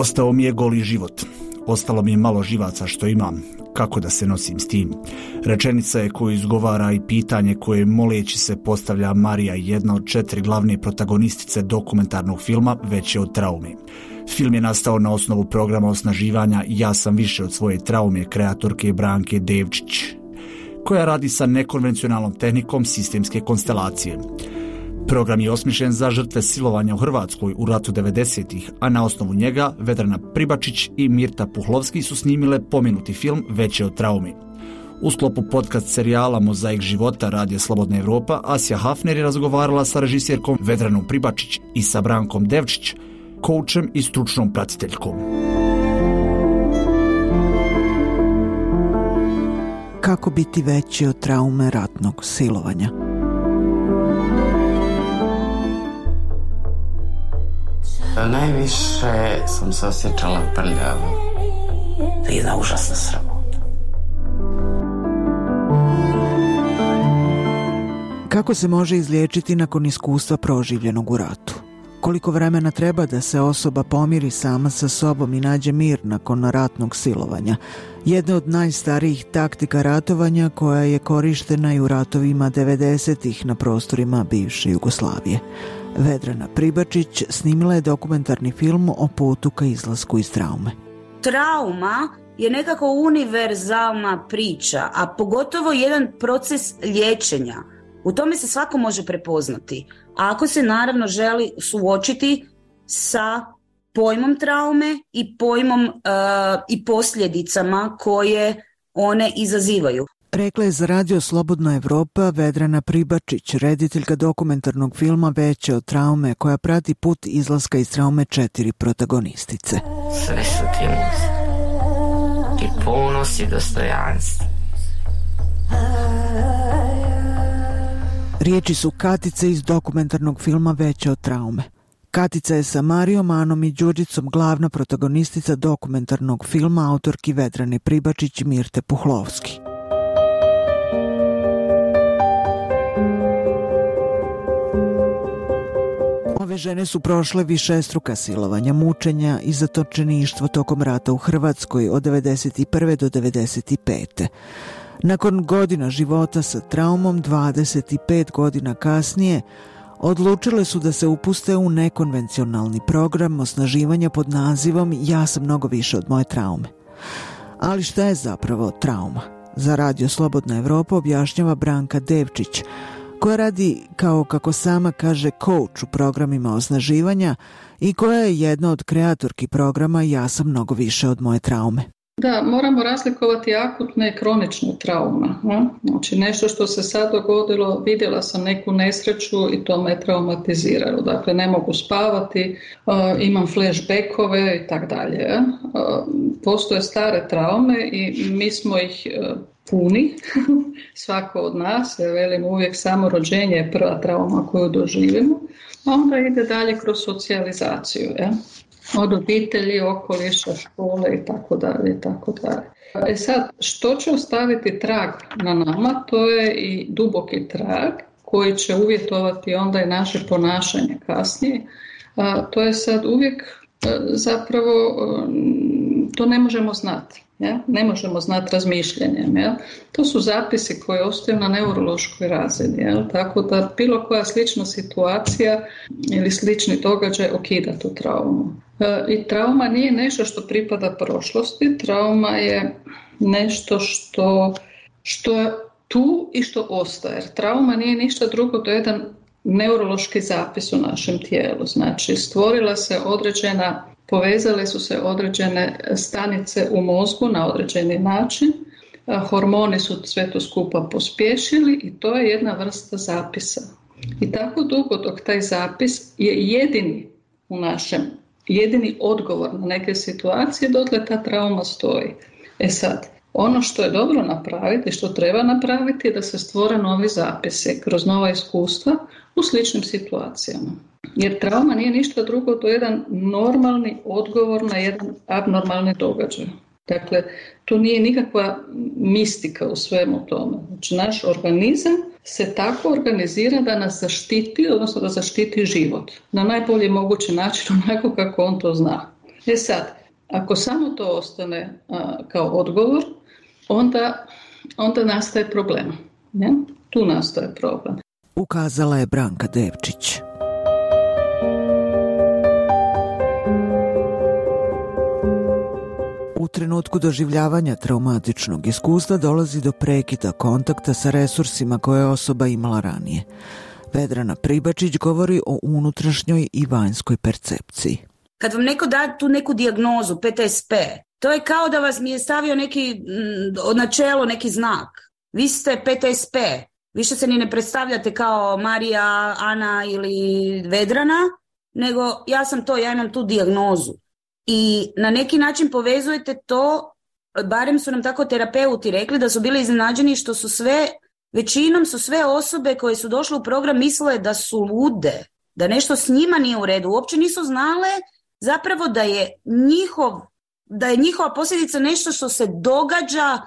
Ostao mi je goli život. Ostalo mi je malo živaca što imam. Kako da se nosim s tim? Rečenica je koju izgovara i pitanje koje moleći se postavlja Marija, jedna od 4 glavne protagonistice dokumentarnog filma Veće od traume. Film je nastao na osnovu programa osnaživanja Ja sam više od svoje traume kreatorke Branke Devčić, koja radi sa nekonvencionalnom tehnikom sistemske konstelacije. Program je osmišljen za žrtve silovanja u Hrvatskoj u ratu 90-ih, a na osnovu njega Vedrana Pribačić i Mirta Puhlovski su snimile pomenuti film Veće od traume. U sklopu podcast serijala Mozaik života Radija Slobodna Evropa, Asja Hafner je razgovarala sa režisjerkom Vedranom Pribačić i sa Brankom Devčić, koučem i stručnom pratiteljkom. Kako biti veći od traume ratnog silovanja? Najviše sam se osjećala prljavo. Jedna užasna sramota. Kako se može izliječiti nakon iskustva proživljenog u ratu? Koliko vremena treba da se osoba pomiri sama sa sobom i nađe mir nakon ratnog silovanja? Jedna od najstarijih taktika ratovanja koja je korištena i u ratovima 90-ih na prostorima bivše Jugoslavije. Vedrana Pribačić snimila je dokumentarni film o putu ka izlasku iz traume. Trauma je nekako univerzalna priča, a pogotovo jedan proces liječenja. U tome se svako može prepoznati. A ako se naravno želi suočiti sa pojmom traume i pojmom i posljedicama koje one izazivaju. Rekla je za Radio Slobodna Evropa Vedrana Pribačić, rediteljka dokumentarnog filma Veće od traume, koja prati put izlaska iz traume 4 protagonistice. Sve su ti muze. I ponos i dostojanstvo. Riječi su Katice iz dokumentarnog filma Veće od traume. Katica je sa Marijom, Anom i Đurđicom glavna protagonistica dokumentarnog filma autorki Vedrane Pribačić i Mirte Puhlovski. Ove žene su prošle višestruka silovanja, mučenja i zatočeništvo tokom rata u Hrvatskoj od 1991. do 1995. Nakon godina života sa traumom, 25 godina kasnije, odlučile su da se upuste u nekonvencionalni program osnaživanja pod nazivom Ja sam mnogo više od moje traume. Ali šta je zapravo trauma? Za Radio Slobodna Evropa objašnjava Branka Devčić, koja radi, kao kako sama kaže, coach u programima osnaživanja i koja je jedna od kreatorki programa Ja sam mnogo više od moje traume. Da, moramo razlikovati akutne i kronične traume. Znači nešto što se sad dogodilo, vidjela sam neku nesreću i to me traumatiziralo. Dakle, ne mogu spavati, imam flashbackove i tak dalje. Postoje stare traume i mi smo ih puni, svako od nas, ja velim uvijek samo rođenje je prva trauma koju doživimo, a onda ide dalje kroz socijalizaciju, od obitelji, okoliša, škole i tako dalje, i tako dalje. Sad, što će ostaviti trag na nama, to je i duboki trag koji će uvjetovati onda i naše ponašanje kasnije. To je sad uvijek zapravo, to ne možemo znati. Ja? Ne možemo znati razmišljanjem. Ja? To su zapisi koji ostaju na neurološkoj razini. Ja? Tako da bilo koja slična situacija ili slični događaj okida tu traumu. I trauma nije nešto što pripada prošlosti. Trauma je nešto što je tu i što ostaje. Trauma nije ništa drugo, to je jedan neurološki zapis u našem tijelu. Znači stvorila se određena, povezale su se određene stanice u mozgu na određeni način, hormoni su sve to skupa pospješili i to je jedna vrsta zapisa. I tako dugo dok taj zapis je jedini u našem, jedini odgovor na neke situacije, dotle ta trauma stoji. Sad, ono što je dobro napraviti, što treba napraviti je da se stvore novi zapisi kroz nova iskustva u sličnim situacijama. Jer trauma nije ništa drugo, to je jedan normalni odgovor na jedan abnormalni događaj. Dakle, tu nije nikakva mistika u svemu tome. Znači, naš organizam se tako organizira da nas zaštiti, odnosno da zaštiti život. Na najbolji mogući način, onako kako on to zna. Sad, ako samo to ostane kao odgovor, onda nastaje problem. Ne? Tu nastaje problem. Ukazala je Branka Devčić. U trenutku doživljavanja traumatičnog iskustva dolazi do prekida kontakta sa resursima koje je osoba imala ranije. Vedrana Pribačić govori o unutrašnjoj i vanjskoj percepciji. Kad vam neko da tu neku dijagnozu, PTSP, to je kao da vas mi je stavio neki na čelo neki znak. Vi ste PTSP, više se ni ne predstavljate kao Marija, Ana ili Vedrana, nego ja sam to, ja imam tu dijagnozu. I na neki način povezujete to, barem su nam tako terapeuti rekli da su bili iznenađeni što su većinom su sve osobe koje su došle u program mislile da su lude, da nešto s njima nije u redu. Uopće nisu znale zapravo da je njihova posljedica nešto što se događa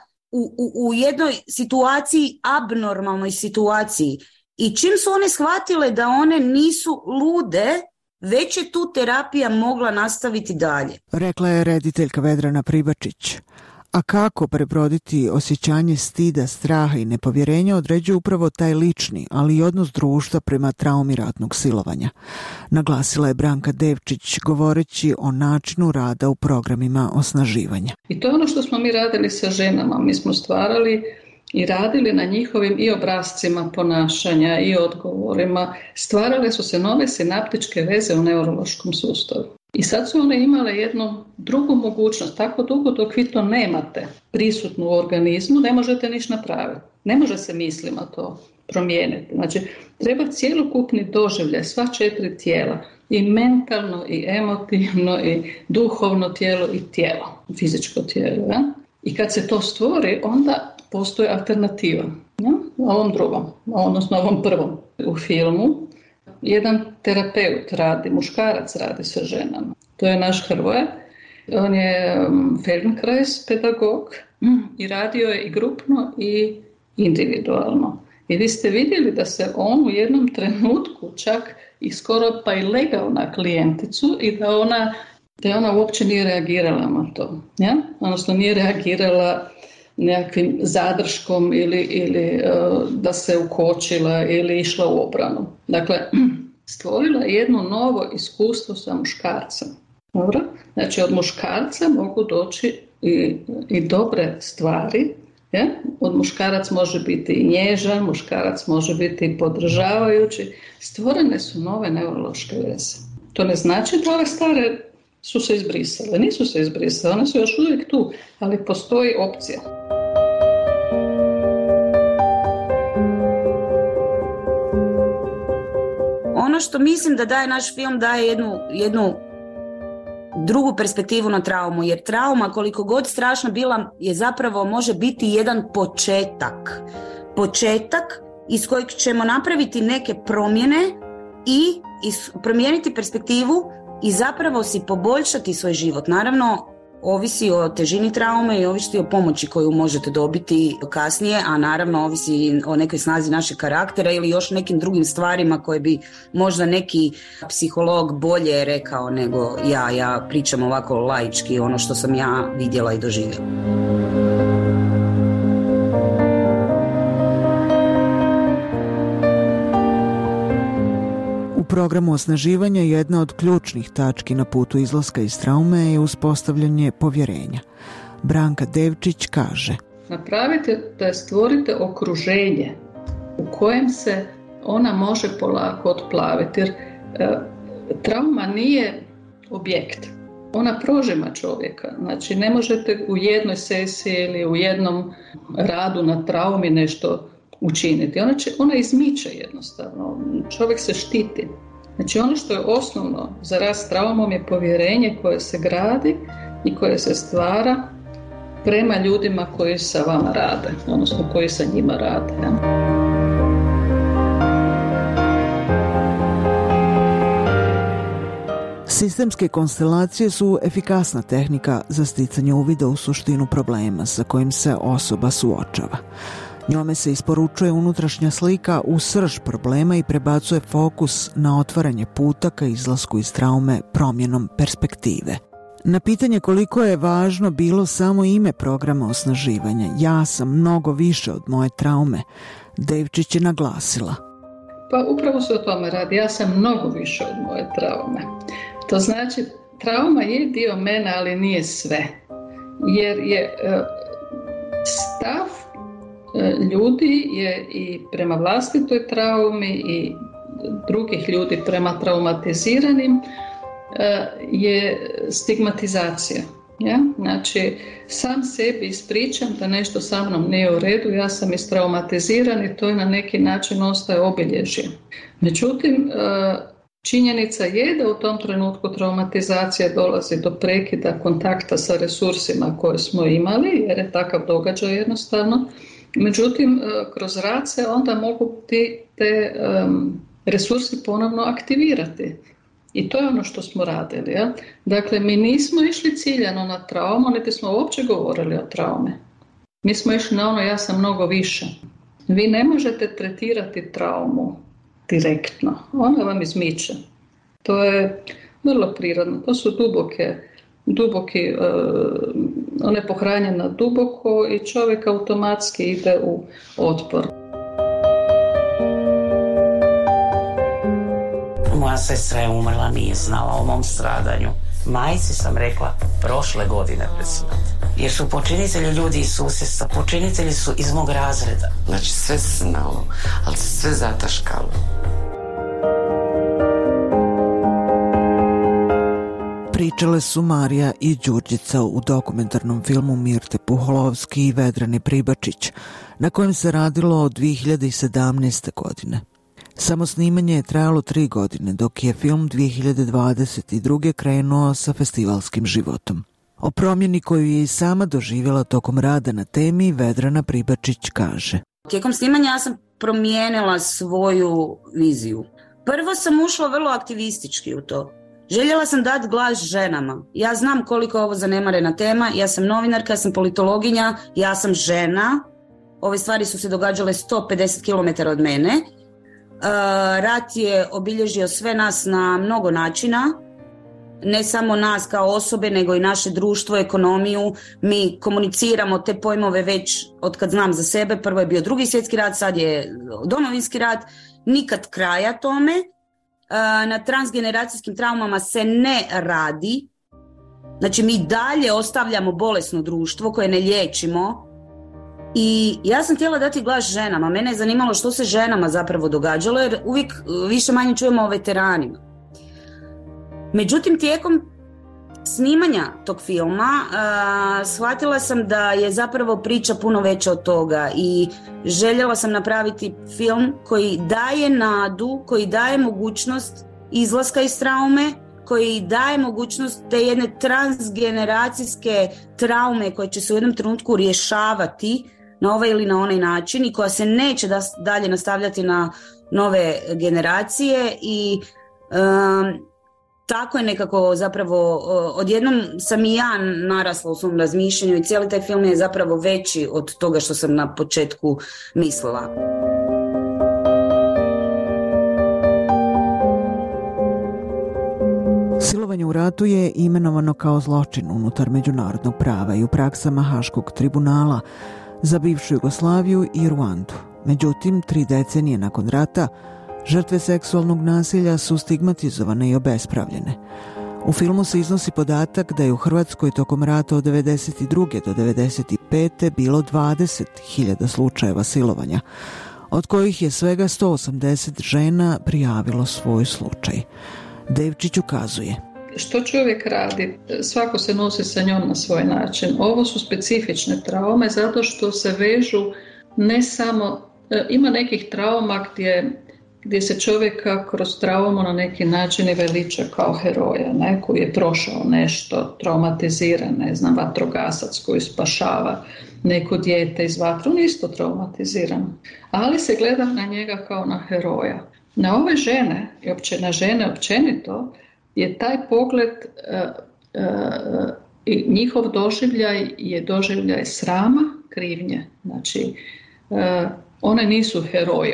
u jednoj situaciji, abnormalnoj situaciji. I čim su one shvatile da one nisu lude, već je tu terapija mogla nastaviti dalje. Rekla je rediteljka Vedrana Pribačić. A kako prebroditi osjećanje stida, straha i nepovjerenja određuje upravo taj lični, ali i odnos društva prema traumi ratnog silovanja. Naglasila je Branka Devčić govoreći o načinu rada u programima osnaživanja. I to je ono što smo mi radili sa ženama. Mi smo stvarali i radili na njihovim i obrascima ponašanja i odgovorima. Stvarale su se nove sinaptičke veze u neurološkom sustavu. I sad su one imale jednu drugu mogućnost. Tako dugo dok vi to nemate prisutno u organizmu, ne možete ništa napraviti. Ne može se mislima to promijeniti. Znači, treba cjelokupni doživljaj, sva 4 tijela, i mentalno, i emotivno, i duhovno tijelo, i tijelo, fizičko tijelo. Ja? I kad se to stvori, onda postoji alternativa. Ja? Ovom drugom, odnosno ovom prvom u filmu. Jedan terapeut radi, muškarac radi sa ženama. To je naš Hrvoje. On je Feldenkrais pedagog i radio je i grupno i individualno. I vi ste vidjeli da se on u jednom trenutku čak i skoro pa i legao na klijenticu i da ona uopće nije reagirala na to. Ja? Odnosno nije reagirala nekakvim zadrškom ili da se ukočila ili išla u obranu. Dakle, stvorila je jedno novo iskustvo sa muškarcem. Dobro? Znači, od muškarca mogu doći i dobre stvari. Ja? Od muškarac može biti i nježan, muškarac može biti i podržavajući. Stvorene su nove neurološke veze. To ne znači da ove stare su se izbrisale. Nisu se izbrisale, one su još uvijek tu, ali postoji opcija. Ono što mislim da daje naš film, daje jednu drugu perspektivu na traumu, jer trauma, koliko god strašna bila, je zapravo može biti jedan početak iz kojeg ćemo napraviti neke promjene i promijeniti perspektivu i zapravo si poboljšati svoj život. Naravno, ovisi o težini traume i ovisi o pomoći koju možete dobiti kasnije, a naravno ovisi o nekoj snazi našeg karaktera ili još nekim drugim stvarima koje bi možda neki psiholog bolje rekao nego ja pričam ovako laički ono što sam ja vidjela i doživjela. U programu osnaživanja jedna od ključnih tački na putu izlaska iz traume je uspostavljanje povjerenja. Branka Devčić kaže: napravite da stvorite okruženje u kojem se ona može polako otplaviti, jer trauma nije objekt. Ona prožima čovjeka. Znači, ne možete u jednoj sesiji ili u jednom radu na traumi nešto učiniti. Ona izmiče jednostavno. Čovjek se štiti. Znači, ono što je osnovno za rast s traumom je povjerenje koje se gradi i koje se stvara prema ljudima koji sa vama rade, odnosno koji sa njima rade. Ja? Sistemske konstelacije su efikasna tehnika za sticanje uvida u suštinu problema sa kojim se osoba suočava. Njome se isporučuje unutrašnja slika u srž problema i prebacuje fokus na otvaranje puta ka izlasku iz traume promjenom perspektive. Na pitanje koliko je važno bilo samo ime programa osnaživanja, ja sam mnogo više od moje traume, Devčić je naglasila. Pa upravo se o tome radi, ja sam mnogo više od moje traume. To znači, trauma je dio mene, ali nije sve. Jer je stav ljudi je i prema vlastitoj traumi i drugih ljudi prema traumatiziranim je stigmatizacija. Ja? Znači, sam sebi ispričam da nešto sa mnom nije u redu, ja sam istraumatiziran i to je na neki način ostaje obilježje. Međutim, činjenica je da u tom trenutku traumatizacija dolazi do prekida kontakta sa resursima koje smo imali, jer je takav događaj jednostavno. Međutim, kroz rad se onda mogu te resursi ponovno aktivirati. I to je ono što smo radili. Ja? Dakle, mi nismo išli ciljano na traumu, niti smo uopće govorili o traume. Mi smo išli na ono ja sam mnogo više. Vi ne možete tretirati traumu direktno. Ona vam izmiče. To je vrlo prirodno. To su duboki, ona je pohranjena duboko i čovjek automatski ide u otpor. Moja sestra je umrla, nije znala o mom stradanju. Majci sam rekla prošle godine pred smrt. Jer su počinitelji ljudi iz susjedstva, počinitelji su iz mog razreda. Znači sve se znalo, ali se sve zataškalo. Pričale su Marija i Đurđica u dokumentarnom filmu Mirte Puholovski i Vedrane Pribačić, na kojem se radilo od 2017. godine. Samo snimanje je trajalo 3 godine, dok je film 2022. krenuo sa festivalskim životom. O promjeni koju je i sama doživjela tokom rada na temi Vedrana Pribačić kaže. Tijekom snimanja ja sam promijenila svoju viziju. Prvo sam ušla vrlo aktivistički u to. Željela sam dati glas ženama. Ja znam koliko je ovo zanemarena tema, ja sam novinarka, ja sam politologinja, ja sam žena. Ove stvari su se događale 150 km od mene. Rat je obilježio sve nas na mnogo načina, ne samo nas kao osobe, nego i naše društvo, ekonomiju. Mi komuniciramo te pojmove već od kad znam za sebe. Prvo je bio Drugi svjetski rat, sad je Domovinski rat. Nikad kraja tome. Na transgeneracijskim traumama se ne radi. Znači mi dalje ostavljamo bolesno društvo koje ne liječimo. I ja sam htjela dati glas ženama. Mene je zanimalo što se ženama zapravo događalo, jer uvijek više manje čujemo o veteranima. Međutim, tijekom snimanja tog filma shvatila sam da je zapravo priča puno veća od toga i željela sam napraviti film koji daje nadu, koji daje mogućnost izlaska iz traume, koji daje mogućnost te jedne transgeneracijske traume koje će se u jednom trenutku rješavati na ovaj ili na onaj način i koja se neće dalje nastavljati na nove generacije i tako je nekako zapravo odjednom sam i ja narasla u svom razmišljanju i cijeli taj film je zapravo veći od toga što sam na početku mislila. Silovanje u ratu je imenovano kao zločin unutar međunarodnog prava i u praksama Haškog tribunala za bivšu Jugoslaviju i Ruandu. Međutim, 3 decenije nakon rata, žrtve seksualnog nasilja su stigmatizovane i obespravljene. U filmu se iznosi podatak da je u Hrvatskoj tokom rata od 1992. do 1995. bilo 20.000 slučajeva silovanja, od kojih je svega 180 žena prijavilo svoj slučaj. Devčić ukazuje. Što čovjek radi? Svako se nosi sa njom na svoj način. Ovo su specifične traume zato što se vežu ne samo... Ima nekih trauma gdje se čovjeka kroz traumu na neki način i veliča kao heroja, ne? Koji je prošao nešto, traumatiziran, ne znam, vatrogasac koji spašava neko dijete iz vatre, on je isto traumatiziran. Ali se gleda na njega kao na heroja. Na ove žene, i na žene općenito, je taj pogled i njihov doživljaj je doživljaj srama, krivnje. Znači, one nisu heroji,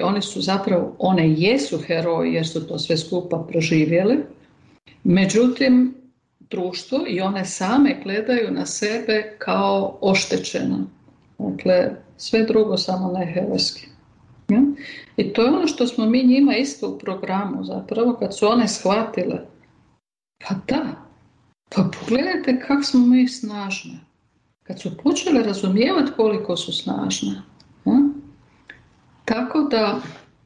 one jesu heroji jer su to sve skupa proživjeli. Međutim, društvo i one same gledaju na sebe kao oštećene. Dakle, sve drugo samo ne herojski. Ja? I to je ono što smo mi njima isto u programu zapravo, kad su one shvatile, pa da, pa pogledajte kako smo mi snažne. Kad su počele razumijevati koliko su snažne. Ja? Tako da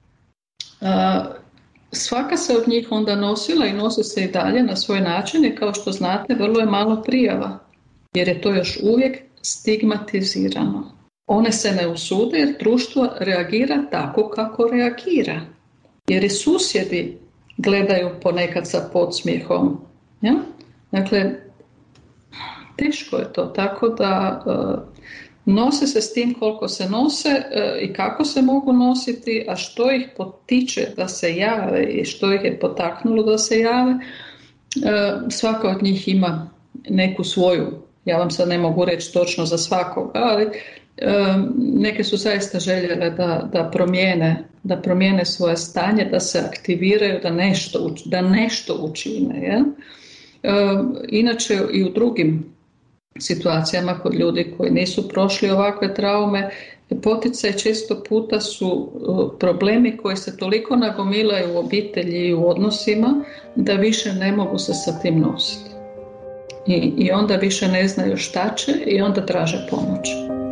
svaka se od njih onda nosila i nosi se i dalje na svoj način i kao što znate vrlo je malo prijava jer je to još uvijek stigmatizirano. One se ne usude jer društvo reagira tako kako reagira. Jer i susjedi gledaju ponekad sa podsmijehom. Ja? Dakle, teško je to, tako da nose se s tim koliko se nose i kako se mogu nositi, a što ih potiče da se jave i što ih je potaknulo da se jave. Svaka od njih ima neku svoju, ja vam sad ne mogu reći točno za svakoga, ali neke su zaista željele da promijene svoje stanje, da se aktiviraju, da nešto učine. Ja? Inače i u drugim situacijama kod ljudi koji nisu prošli ovakve traume, poticaj često puta su problemi koji se toliko nagomilaju u obitelji i u odnosima da više ne mogu se sa tim nositi. I onda više ne znaju šta će i onda traže pomoć.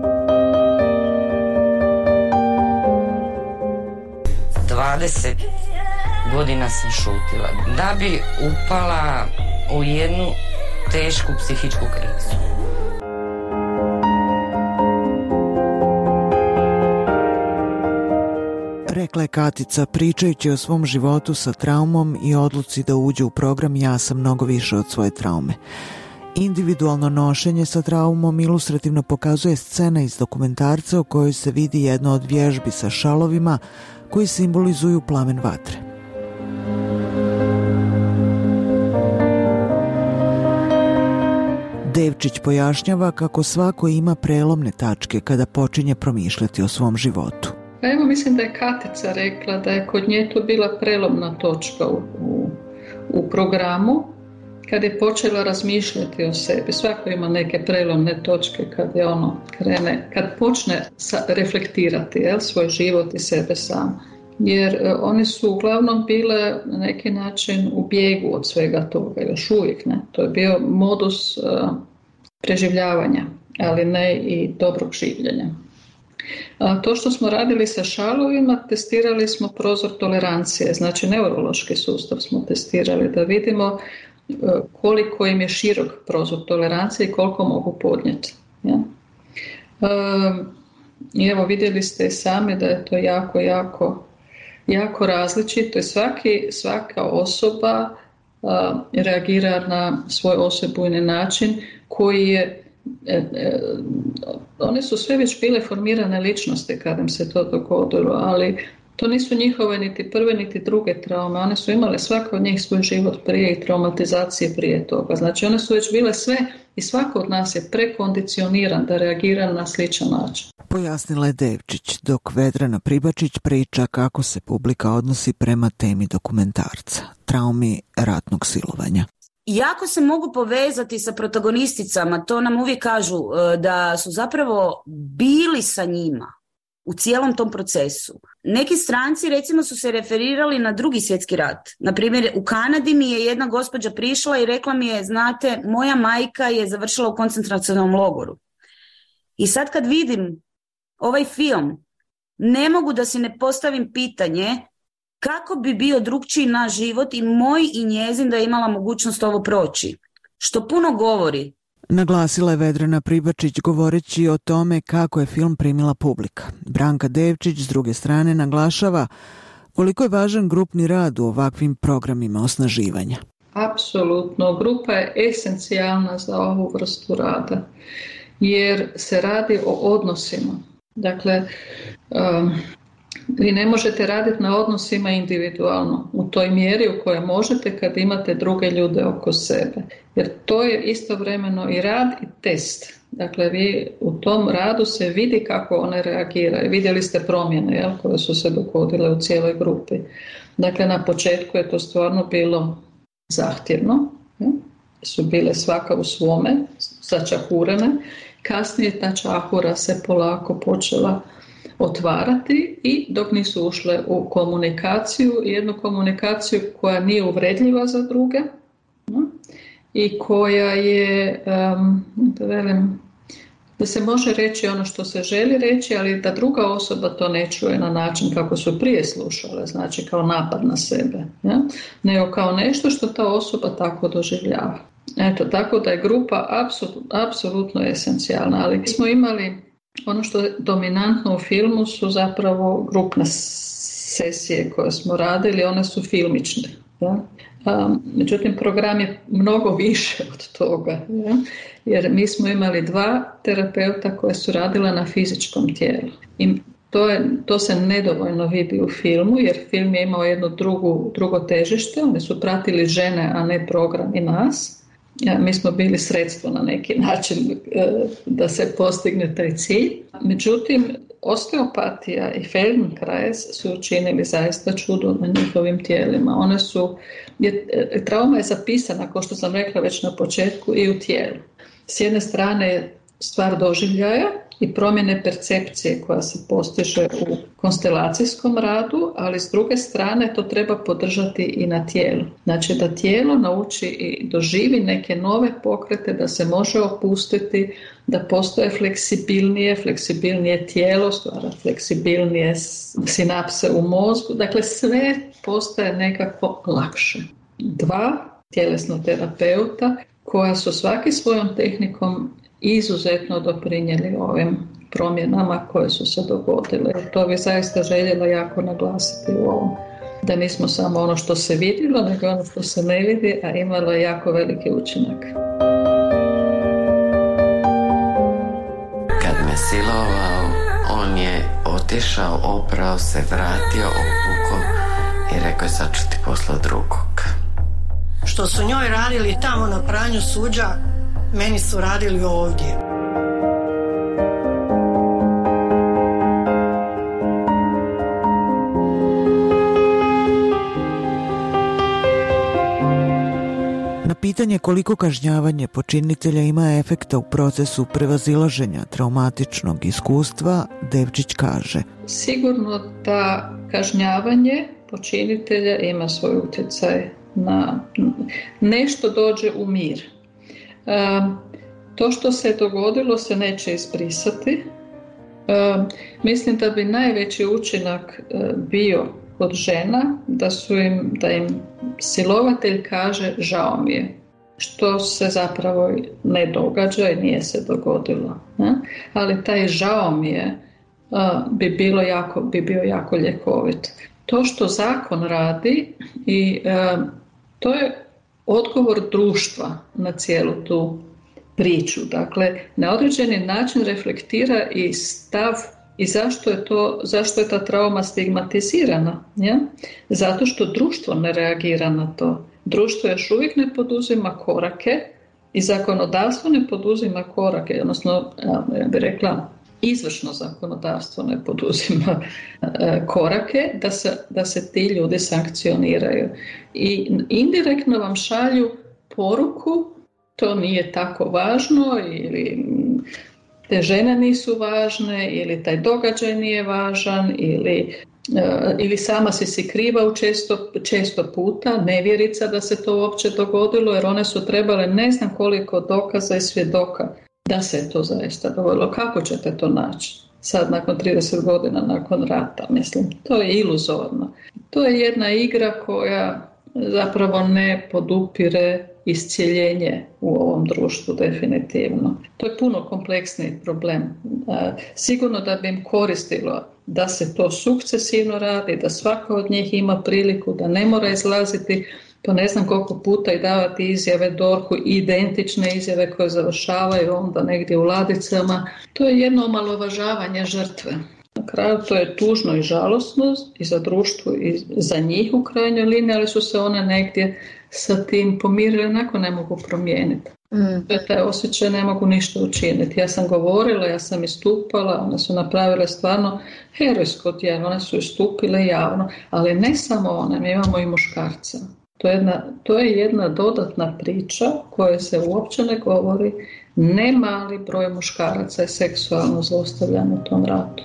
Godina sam šutila da bi upala u jednu tešku psihičku krizu. Rekla je Katica pričajući o svom životu sa traumom i odluci da uđe u program Ja sam mnogo više od svoje traume. Individualno nošenje sa traumom ilustrativno pokazuje scena iz dokumentarca u kojoj se vidi jedna od vježbi sa šalovima koji simbolizuju plamen vatre. Devčić pojašnjava kako svako ima prelomne tačke kada počinje promišljati o svom životu. Evo, mislim da je Katica rekla da je kod nje to bila prelomna točka u programu kad je počela razmišljati o sebi. Svako ima neke prelomne točke kad je kad počne reflektirati svoj život i sebe sam. Jer one su uglavnom bile na neki način u bijegu od svega toga, još uvijek ne. To je bio modus preživljavanja, ali ne i dobrog življenja. To što smo radili sa šalovima, testirali smo prozor tolerancije, znači neurološki sustav smo testirali da vidimo koliko im je širok prozor tolerancije i koliko mogu podnijeti. Ja? I evo vidjeli ste sami da je to jako različito i svaka osoba reagira na svoj osebujni način koji je one su sve već bile formirane ličnosti kad im se to dogodilo, ali to nisu njihove niti prve niti druge traume. One su imale svaka od njih svoj život prije i traumatizacije prije toga. Znači one su već bile sve i svako od nas je prekondicioniran da reagira na sličan način. Pojasnila je Devčić, dok Vedrana Pribačić priča kako se publika odnosi prema temi dokumentarca, traumi ratnog silovanja. Jako se mogu povezati sa protagonisticama, to nam uvijek kažu da su zapravo bili sa njima u cijelom tom procesu. Neki stranci recimo su se referirali na Drugi svjetski rat. Naprimjer, u Kanadi mi je jedna gospođa prišla i rekla mi je, znate, moja majka je završila u koncentracionom logoru. I sad kad vidim ovaj film, ne mogu da si ne postavim pitanje kako bi bio drukčiji naš život i moj i njezin da je imala mogućnost ovo proći. Što puno govori. Naglasila je Vedrana Pribačić govoreći o tome kako je film primila publika. Branka Devčić s druge strane naglašava koliko je važan grupni rad u ovakvim programima osnaživanja. Apsolutno, grupa je esencijalna za ovu vrstu rada jer se radi o odnosima. Dakle, vi ne možete raditi na odnosima individualno u toj mjeri u kojoj možete kad imate druge ljude oko sebe. Jer to je istovremeno i rad i test. Dakle, vi u tom radu se vidi kako one reagiraju. Vidjeli ste promjene koje su se dogodile u cijeloj grupi. Dakle, na početku je to stvarno bilo zahtjevno. su bile svaka u svome, začahurene. Kasnije ta čahura se polako počela otvarati i dok nisu ušle u komunikaciju, jednu komunikaciju koja nije uvredljiva za druge i koja je, da se može reći ono što se želi reći, ali da druga osoba to ne čuje na način kako su prije slušale, znači kao napad na sebe, nego kao nešto što ta osoba tako doživljava. Eto, tako da je grupa apsolutno esencijalna, ali smo imali ono što je dominantno u filmu su zapravo grupne sesije koje smo radili, one su filmične. Međutim, program je mnogo više od toga, jer mi smo imali 2 terapeuta koje su radila na fizičkom tijelu. I to se nedovoljno vidi u filmu, jer film je imao jedno drugo težište, oni su pratili žene, a ne program i nas. Mi smo bili sredstvo na neki način da se postigne taj cilj. Međutim, osteopatija i Feldenkrais su učinili zaista čudo na njihovim tijelima. Trauma je zapisana, kao što sam rekla već na početku, i u tijelu. S jedne strane je stvar doživljaja i promjene percepcije koja se postiže u konstelacijskom radu, ali s druge strane to treba podržati i na tijelu. Znači da tijelo nauči i doživi neke nove pokrete, da se može opustiti, da postoje fleksibilnije tijelo, stvara fleksibilnije sinapse u mozgu. Dakle, sve postaje nekako lakše. 2 tjelesna terapeuta koja su svaki svojom tehnikom izuzetno doprinijeli ovim promjenama koje su se dogodile. To bi zaista željela jako naglasiti u ovom. Da nismo samo ono što se vidjelo, nego ono što se ne vidi, a imalo je jako veliki učinak. Kad me silovao, on je otišao, oprao se, vratio, obukao i rekao je sad ću ti poslat drugog. Što su njoj radili tamo na pranju suđa, meni su radili ovdje. Na pitanje koliko kažnjavanje počinitelja ima efekta u procesu prevazilaženja traumatičnog iskustva, Devčić kaže: sigurno da kažnjavanje počinitelja ima svoj utjecaj na nešto dođe u mir. To što se dogodilo se neće izbrisati. Mislim da bi najveći učinak bio kod žena da im silovatelj kaže žao mi je, što se zapravo ne događa i nije se dogodilo. Ali taj žao mi je bi bio jako ljekovit. To što zakon radi i to je odgovor društva na cijelu tu priču. Dakle, na određeni način reflektira i stav i zašto je ta trauma stigmatizirana. Ja? Zato što društvo ne reagira na to. Društvo još uvijek ne poduzima korake i zakonodavstvo ne poduzima korake, odnosno, ja bih rekla, izvršno zakonodavstvo ne poduzima korake da se ti ljudi sankcioniraju. I indirektno vam šalju poruku, to nije tako važno, ili te žene nisu važne, ili taj događaj nije važan, ili sama si kriva često puta, nevjerica da se to uopće dogodilo, jer one su trebale ne znam koliko dokaza i svjedoka da se to zaista dogodilo. Kako ćete to naći? Sad nakon 30 godina nakon rata, mislim, to je iluzorno. To je jedna igra koja zapravo ne podupire iscjeljenje u ovom društvu definitivno. To je puno kompleksniji problem. Sigurno da bi im koristilo da se to sukcesivno radi, da svaka od njih ima priliku, da ne mora izlaziti po ne znam koliko puta i davati izjave DORH-u, identične izjave koje završavaju onda negdje u ladicama. To je jedno omalovažavanje žrtve. Na kraju to je tužno i žalosno i za društvo i za njih u krajnjoj liniji, ali su se one negdje sa tim pomirile, onako ne mogu promijeniti. Taj osjećaj ne mogu ništa učiniti. Ja sam govorila, ja sam istupala, one su napravile stvarno herojsko djelo, one su istupile javno, ali ne samo one, mi imamo i muškarca. To je jedna dodatna priča koja se uopće ne govori. Ne mali broj muškaraca je seksualno zlostavljan u tom ratu.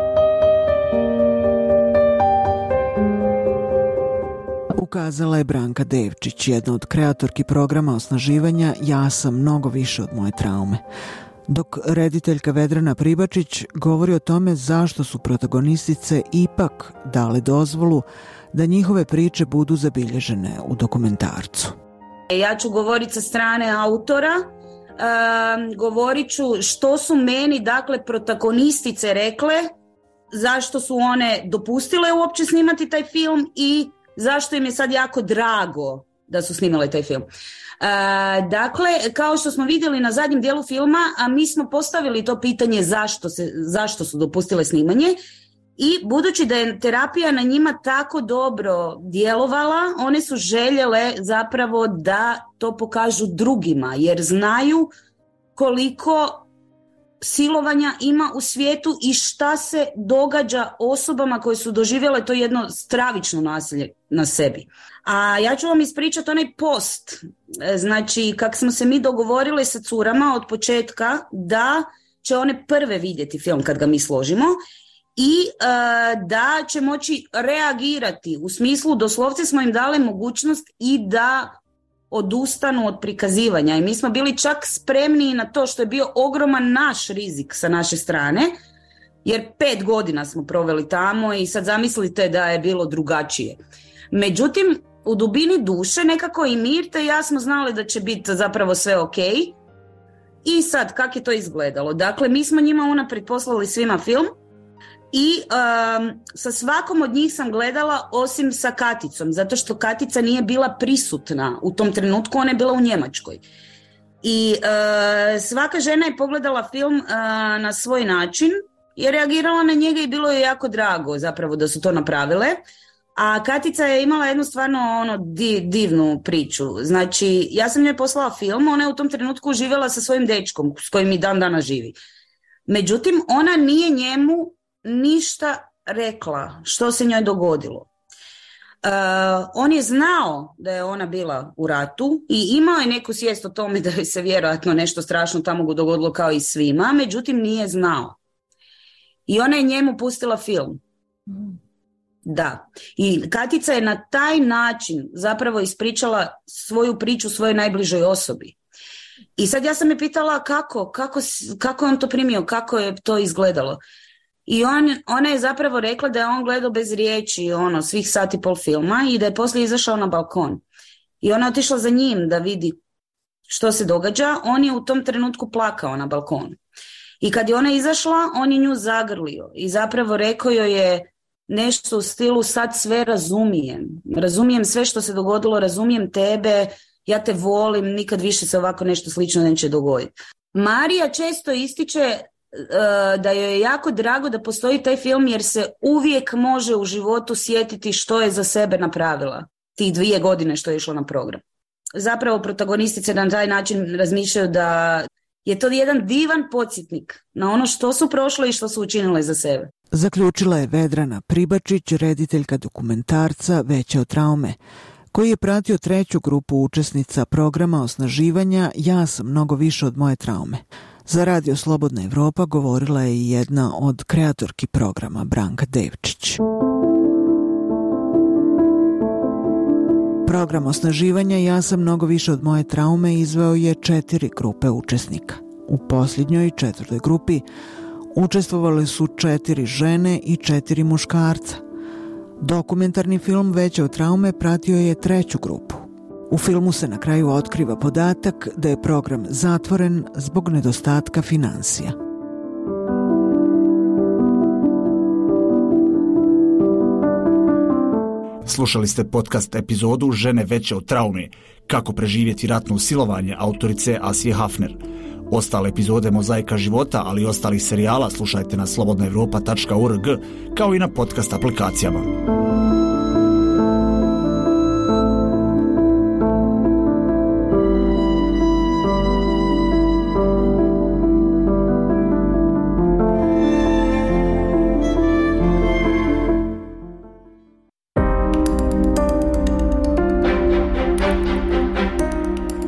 Ukazala je Branka Devčić, jedna od kreatorki programa osnaživanja Ja sam mnogo više od moje traume. Dok rediteljka Vedrana Pribačić govori o tome zašto su protagonistice ipak dale dozvolu da njihove priče budu zabilježene u dokumentarcu. Ja ću govoriti sa strane autora, govorit ću što su meni, dakle, protagonistice rekle, zašto su one dopustile uopće snimati taj film i zašto im je sad jako drago da su snimale taj film. Dakle, kao što smo vidjeli na zadnjem dijelu filma, a mi smo postavili to pitanje zašto su dopustile snimanje, i budući da je terapija na njima tako dobro djelovala, one su željele zapravo da to pokažu drugima, jer znaju koliko silovanja ima u svijetu i šta se događa osobama koje su doživjele to jedno stravično nasilje na sebi. A ja ću vam ispričati onaj post. Znači, kako smo se mi dogovorili sa curama od početka da će one prve vidjeti film kad ga mi složimo i da će moći reagirati. U smislu, doslovce smo im dali mogućnost i da odustanu od prikazivanja. I mi smo bili čak spremni na to, što je bio ogroman naš rizik sa naše strane, jer 5 godina smo proveli tamo i sad zamislite da je bilo drugačije. Međutim, u dubini duše nekako i Mirta i ja smo znali da će biti zapravo sve ok. I sad, kako je to izgledalo? Dakle, mi smo njima unaprijed poslali svima film i sa svakom od njih sam gledala osim sa Katicom, zato što Katica nije bila prisutna u tom trenutku, ona je bila u Njemačkoj. I svaka žena je pogledala film na svoj način i reagirala na njega i bilo je jako drago zapravo da su to napravile. A Katica je imala jednu stvarno divnu priču. Znači, ja sam njoj poslala film, ona je u tom trenutku živjela sa svojim dečkom s kojim i dan danas živi. Međutim, ona nije njemu ništa rekla što se njoj dogodilo. On je znao da je ona bila u ratu i imao je neku svijest o tome da je se vjerojatno nešto strašno tamo dogodilo kao i svima, međutim nije znao. I ona je njemu pustila film. Da. I Katica je na taj način zapravo ispričala svoju priču svojoj najbližoj osobi. I sad ja sam je pitala kako je on to primio, kako je to izgledalo. I ona je zapravo rekla da je on gledao bez riječi svih sati pol filma i da je poslije izašao na balkon. I ona je otišla za njim da vidi što se događa. On je u tom trenutku plakao na balkonu. I kad je ona izašla, on je nju zagrlio i zapravo rekao joj je nešto u stilu sad sve razumijem sve što se dogodilo, razumijem tebe, ja te volim, nikad više se ovako nešto slično neće dogoditi. Marija često ističe da joj je jako drago da postoji taj film jer se uvijek može u životu sjetiti što je za sebe napravila tih 2 godine što je išla na program. Zapravo protagonistice na taj način razmišljaju da je to jedan divan podsjetnik na ono što su prošle i što su učinile za sebe. Zaključila je Vedrana Pribačić, rediteljka dokumentarca Veće od traume, koji je pratio 3. grupu učesnica programa osnaživanja Ja sam mnogo više od moje traume. Za Radio Slobodna Evropa govorila je i jedna od kreatorki programa, Branka Devčić. Program osnaživanja Ja sam mnogo više od moje traume izveo je 4 grupe učesnika. U posljednjoj 4. grupi učestvovale su 4 žene i 4 muškarca. Dokumentarni film Veće od traume pratio je 3. grupu. U filmu se na kraju otkriva podatak da je program zatvoren zbog nedostatka financija. Slušali ste podcast epizodu Žene veće od traume, kako preživjeti ratno silovanje autorice Asije Hafner. Ostale epizode Mozaika života, ali i ostalih serijala slušajte na slobodnaevropa.org, kao i na podcast aplikacijama.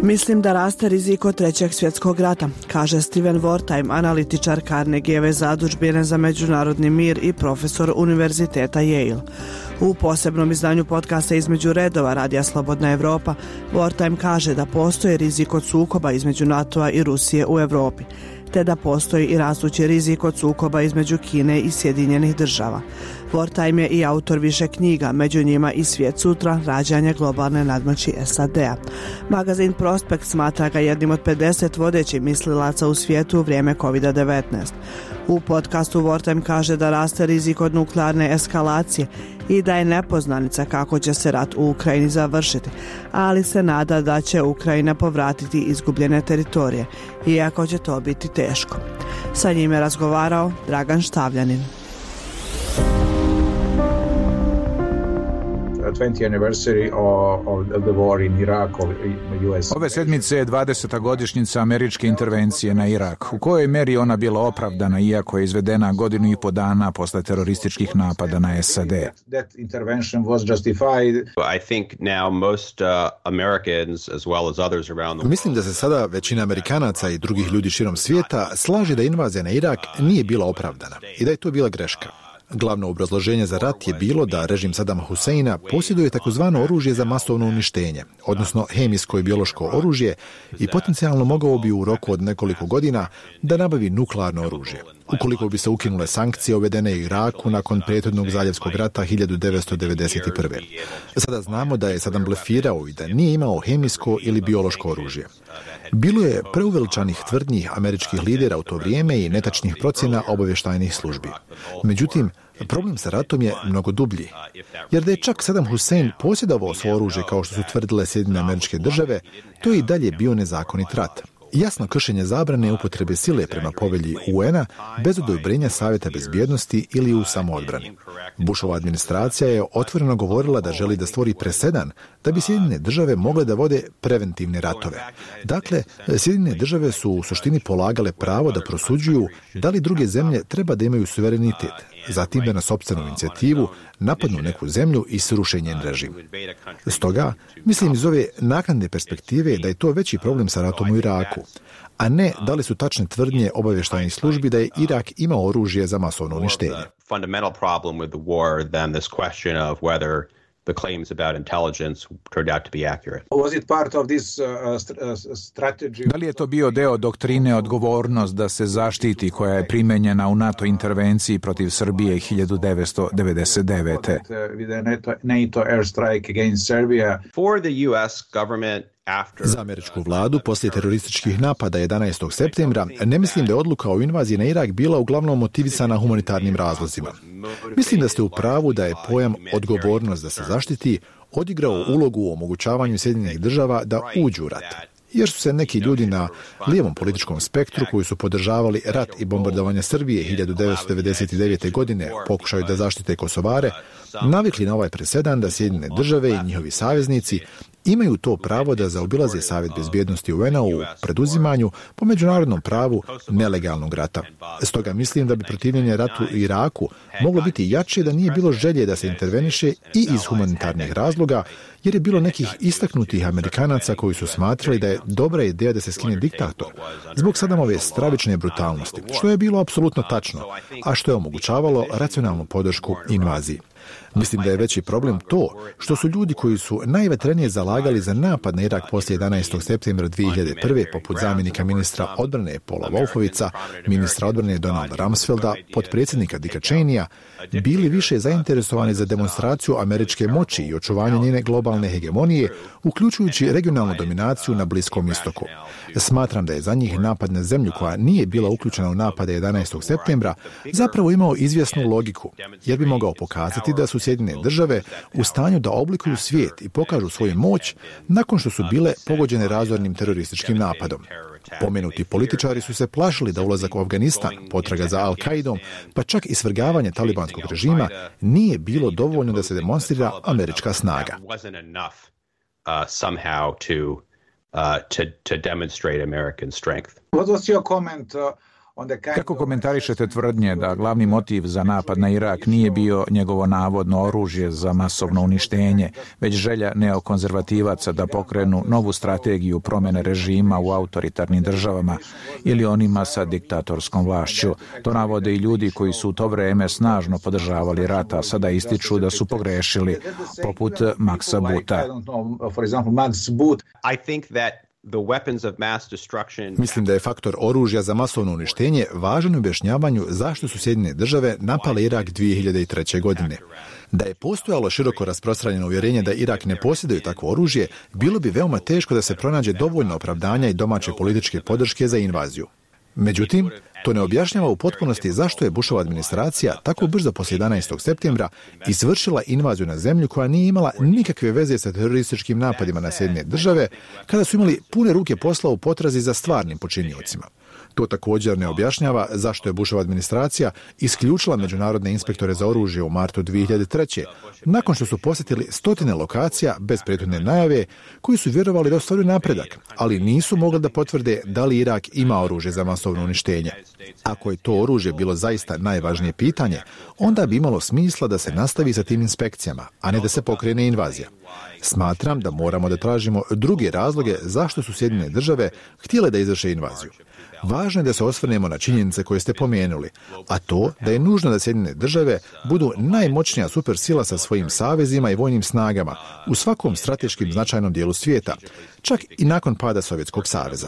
Mislim da raste rizik od trećeg svjetskog rata, kaže Steven Wertheim, analitičar Carnegieve zadužbine za međunarodni mir i profesor Univerziteta Yale. U posebnom izdanju podcasta Između redova Radija Slobodna Evropa, Wertheim kaže da postoji rizik od sukoba između NATO-a i Rusije u Europi, te da postoji i rastući rizik od sukoba između Kine i Sjedinjenih država. Wertheim je i autor više knjiga, među njima i Svijet sutra, rađanje globalne nadmoći SAD-a. Magazin Prospekt smatra ga jednim od 50 vodećih mislilaca u svijetu u vrijeme COVID-19. U podcastu Wertheim kaže da raste rizik od nuklearne eskalacije i da je nepoznanica kako će se rat u Ukrajini završiti, ali se nada da će Ukrajina povratiti izgubljene teritorije, iako će to biti teško. Sa njim je razgovarao Dragan Štavljanin. 20th anniversary of the war in Iraq of US. Ove sedmice je 20. godišnjica američke intervencije na Irak. U kojoj meri ona bila opravdana, iako je izvedena godinu i po dana posle terorističkih napada na SAD? That intervention was justified. I think now most Americans as well as others around the world. Mislim da se sada većina Amerikanaca i drugih ljudi širom svijeta slaže da invazija na Irak nije bila opravdana i da je to bila greška. Glavno obrazloženje za rat je bilo da režim Sadama Huseina posjeduje takozvano oružje za masovno uništenje, odnosno hemijsko i biološko oružje, i potencijalno mogao bi u roku od nekoliko godina da nabavi nuklearno oružje. Ukoliko bi se ukinule sankcije uvedene u Iraku nakon prethodnog zaljevskog rata 1991. Sada znamo da je Sadam blefirao i da nije imao hemijsko ili biološko oružje. Bilo je preuveličanih tvrdnji američkih lidera u to vrijeme i netačnih procjena obavještajnih službi. Međutim, problem sa ratom je mnogo dublji, jer da je čak Saddam Hussein posjedovao svo oružje kao što su tvrdile Sjedinjene Američke Države, to je i dalje bio nezakonit rat. Jasno kršenje zabrane upotrebe sile prema povelji UN-a bez odobrenja Savjeta bezbjednosti ili u samoodbrani. Bushova administracija je otvoreno govorila da želi da stvori presedan da bi Sjedinjene Države mogle da vode preventivne ratove. Dakle, Sjedinjene Države su u suštini polagale pravo da prosuđuju da li druge zemlje treba da imaju suverenitet, zatim da na sopstvenu inicijativu napadnu neku zemlju i sruše njen režim. Stoga, mislim iz ove naknadne perspektive da je to veći problem sa ratom u Iraku, a ne da li su tačne tvrdnje obavještajnih službi da je Irak imao oružje za masovno uništenje. The claims about intelligence turned out to be accurate. Was it part of this strategy? Da li je to bio deo doktrine odgovornost da se zaštiti koja je primenjena u NATO intervenciji protiv Srbije 1999. With the NATO airstrike against Serbia. For the US government Za američku vladu poslije terorističkih napada 11. septembra ne mislim da je odluka o invaziji na Irak bila uglavnom motivisana humanitarnim razlozima. Mislim da ste u pravu da je pojam odgovornost da se zaštiti odigrao ulogu u omogućavanju Sjedinjenih Država da uđu u rat. Jer su se neki ljudi na lijevom političkom spektru koji su podržavali rat i bombardovanje Srbije 1999. godine u pokušaju da zaštite Kosovare, navikli na ovaj presedan da Sjedinjene Države i njihovi saveznici imaju to pravo da zaobilaze Savjet bezbjednosti UN-a u preduzimanju po međunarodnom pravu nelegalnog rata. Stoga mislim da bi protivljenje ratu u Iraku moglo biti jače da nije bilo želje da se interveniše i iz humanitarnih razloga, jer je bilo nekih istaknutih Amerikanaca koji su smatrali da je dobra ideja da se skine diktator zbog Sadamove stravične brutalnosti, što je bilo apsolutno tačno, a što je omogućavalo racionalnu podršku invaziji. Mislim da je veći problem to što su ljudi koji su najvetrenije zalagali za napad na Irak poslije 11. septembra 2001. poput zamjenika ministra odbrane Paula Wolfovica, ministra odbrane Donalda Rumsfelda, potpredsjednika Dicka Cheneya, bili više zainteresovani za demonstraciju američke moći i očuvanje njene globalne hegemonije, uključujući regionalnu dominaciju na Bliskom istoku. Smatram da je za njih napad na zemlju koja nije bila uključena u napade 11. septembra zapravo imao izvjesnu logiku, jer bi mogao pokazati da su Sjedinjene Države u stanju da oblikuju svijet i pokažu svoju moć nakon što su bile pogođene razornim terorističkim napadom. Pomenuti političari su se plašili da ulazak u Afganistan, potraga za Al-Qaidom, pa čak i svrgavanje talibanskog režima nije bilo dovoljno da se demonstrira američka snaga. To demonstrate American strength. What was your comment Kako komentarišete tvrdnje da glavni motiv za napad na Irak nije bio njegovo navodno oružje za masovno uništenje, već želja neokonzervativaca da pokrenu novu strategiju promjene režima u autoritarnim državama ili onima sa diktatorskom vlašću? To navode i ljudi koji su u to vrijeme snažno podržavali rat, a sada ističu da su pogrešili, poput Maxa Buta. Mislim da je faktor oružja za masovno uništenje važan u objašnjavanju zašto su Sjedinjene države napale Irak 2003. godine. Da je postojalo široko rasprostranjeno uvjerenje da Irak ne posjeduje takvo oružje, bilo bi veoma teško da se pronađe dovoljno opravdanja i domaće političke podrške za invaziju. Međutim, to ne objašnjava u potpunosti zašto je Bushova administracija tako brzo poslije 11. septembra izvršila invaziju na zemlju koja nije imala nikakve veze sa terorističkim napadima na Sjedinjene države, kada su imali pune ruke posla u potrazi za stvarnim počiniocima. To također ne objašnjava zašto je Bushova administracija isključila međunarodne inspektore za oružje u martu 2003. nakon što su posjetili stotine lokacija bez prethodne najave koji su vjerovali da ostvaruju napredak, ali nisu mogli da potvrde da li Irak ima oružje za masovno uništenje. Ako je to oružje bilo zaista najvažnije pitanje, onda bi imalo smisla da se nastavi sa tim inspekcijama, a ne da se pokrene invazija. Smatram da moramo da tražimo druge razloge zašto su Sjedinjene države htjele da izvrše invaziju. Važno je da se osvrnemo na činjenice koje ste pomenuli, a to da je nužno da Sjedinjene države budu najmoćnija supersila sa svojim savezima i vojnim snagama u svakom strateškim značajnom dijelu svijeta, čak i nakon pada Sovjetskog saveza.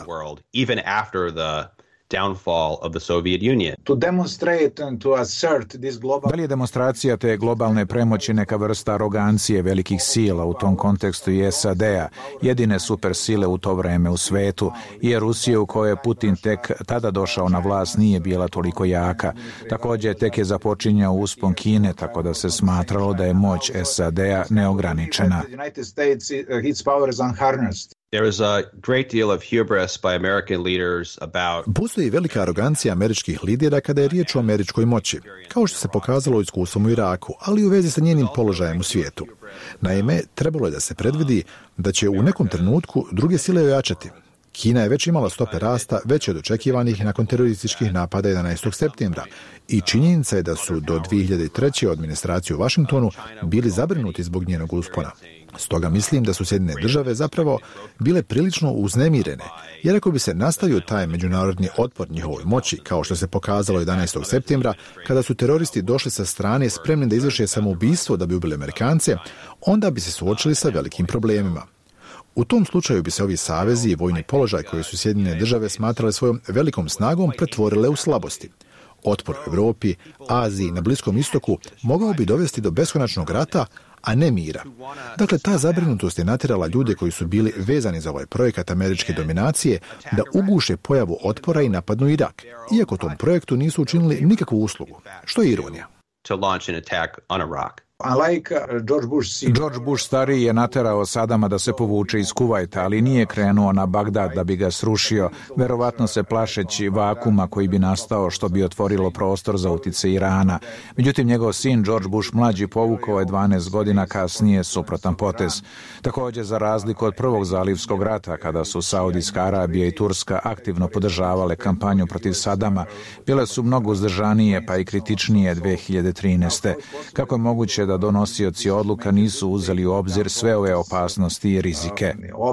Da li je demonstracija te globalne premoći neka vrsta arogancije velikih sila, u tom kontekstu i SAD-a, jedine supersile u to vrijeme u svetu, jer Rusija u kojoj je Putin tek tada došao na vlast nije bila toliko jaka. Također tek je započinjao uspon Kine, tako da se smatralo da je moć SAD-a neograničena. There is a great deal of hubris by American leaders about... Postoji velika arogancija američkih lidera kada je riječ o američkoj moći, kao što se pokazalo iskustvom u Iraku, ali u vezi sa njenim položajem u svijetu. Naime, trebalo je da se predvidi da će u nekom trenutku druge sile ojačati. Kina je već imala stope rasta veće od očekivanih nakon terorističkih napada 11. septembra i činjenica je da su do 2003. administraciju u Washingtonu bili zabrinuti zbog njenog uspona. Stoga mislim da su Sjedinjene države zapravo bile prilično uznemirene, jer ako bi se nastavio taj međunarodni otpor njihovoj moći, kao što se pokazalo 11. septembra, kada su teroristi došli sa strane spremni da izvrše samoubistvo da bi ubili Amerikance, onda bi se suočili sa velikim problemima. U tom slučaju bi se ovi savezi i vojni položaj koje su Sjedinjene države smatrale svojom velikom snagom pretvorile u slabosti. Otpor u Europi, Aziji, na Bliskom istoku mogao bi dovesti do beskonačnog rata, a ne mira. Dakle, ta zabrinutost je natjerala ljude koji su bili vezani za ovaj projekat američke dominacije da uguše pojavu otpora i napadnu Irak, iako tom projektu nisu učinili nikakvu uslugu, što je ironija. George Bush stariji je naterao Sadama da se povuče iz Kuvajta, ali nije krenuo na Bagdad da bi ga srušio, verovatno se plašeći vakuma koji bi nastao što bi otvorilo prostor za utjecaj Irana. Međutim, njegov sin George Bush mlađi povukao je 12 godina kasnije suprotan potez. Također, za razliku od prvog zalivskog rata, kada su Saudijska Arabija i Turska aktivno podržavale kampanju protiv Sadama, bile su mnogo uzdržanije pa i kritičnije 2013. Kako je moguće da donosioci odluka nisu uzeli u obzir sve ove opasnosti i rizike?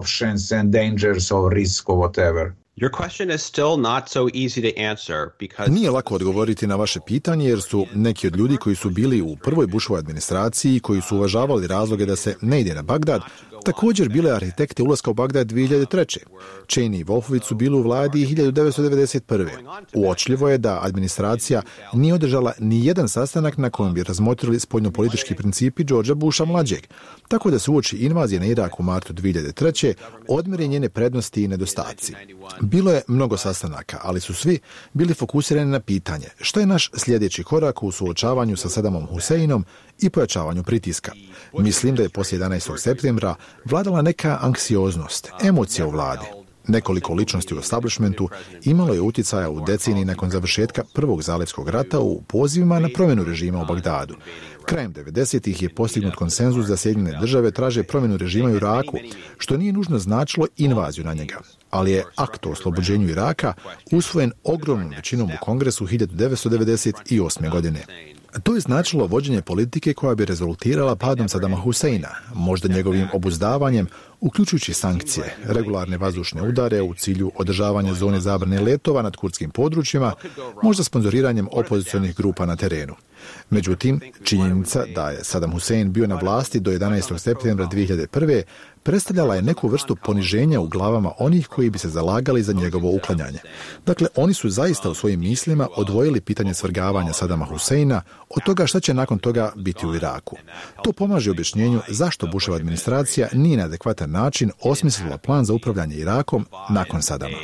Nije lako odgovoriti na vaše pitanje jer su neki od ljudi koji su bili u prvoj Bushovoj administraciji, koji su uvažavali razloge da se ne ide na Bagdad, također bile arhitekte ulaska u Bagdad 2003. Cheney i Wolfowitz su bili u vladi 1991. Uočljivo je da administracija nije održala ni jedan sastanak na kojem bi razmotrili spoljnopolitički principi Georgea Busha mlađeg, tako da se uoči invazije na Irak u martu 2003. odmjere njene prednosti i nedostaci. Bilo je mnogo sastanaka, ali su svi bili fokusirani na pitanje što je naš sljedeći korak u suočavanju sa Saddamom Huseinom i pojačavanju pritiska. Mislim da je poslije 11. septembra vladala neka anksioznost, emocija u vladi. Nekoliko ličnosti u establishmentu imalo je utjecaja u deceniji nakon završetka Prvog zalivskog rata u pozivima na promjenu režima u Bagdadu. Krajem 90-ih je postignut konsenzus da Sjedinjene države traže promjenu režima u Iraku, što nije nužno značilo invaziju na njega. Ali je akt o oslobođenju Iraka usvojen ogromnom većinom u Kongresu 1998. godine. To je značilo vođenje politike koja bi rezultirala padom Sadama Huseina, možda njegovim obuzdavanjem, uključujući sankcije, regularne vazdušne udare u cilju održavanja zone zabrane letova nad kurdskim područjima, možda sponzoriranjem opozicionih grupa na terenu. Međutim, činjenica da je Saddam Hussein bio na vlasti do 11. septembra 2001. predstavljala je neku vrstu poniženja u glavama onih koji bi se zalagali za njegovo uklanjanje. Dakle, oni su zaista u svojim mislima odvojili pitanje svrgavanja Saddama Huseina od toga šta će nakon toga biti u Iraku. To pomaže objašnjenju zašto Bushova administracija nije na adekvatan način osmislila plan za upravljanje Irakom nakon Saddama.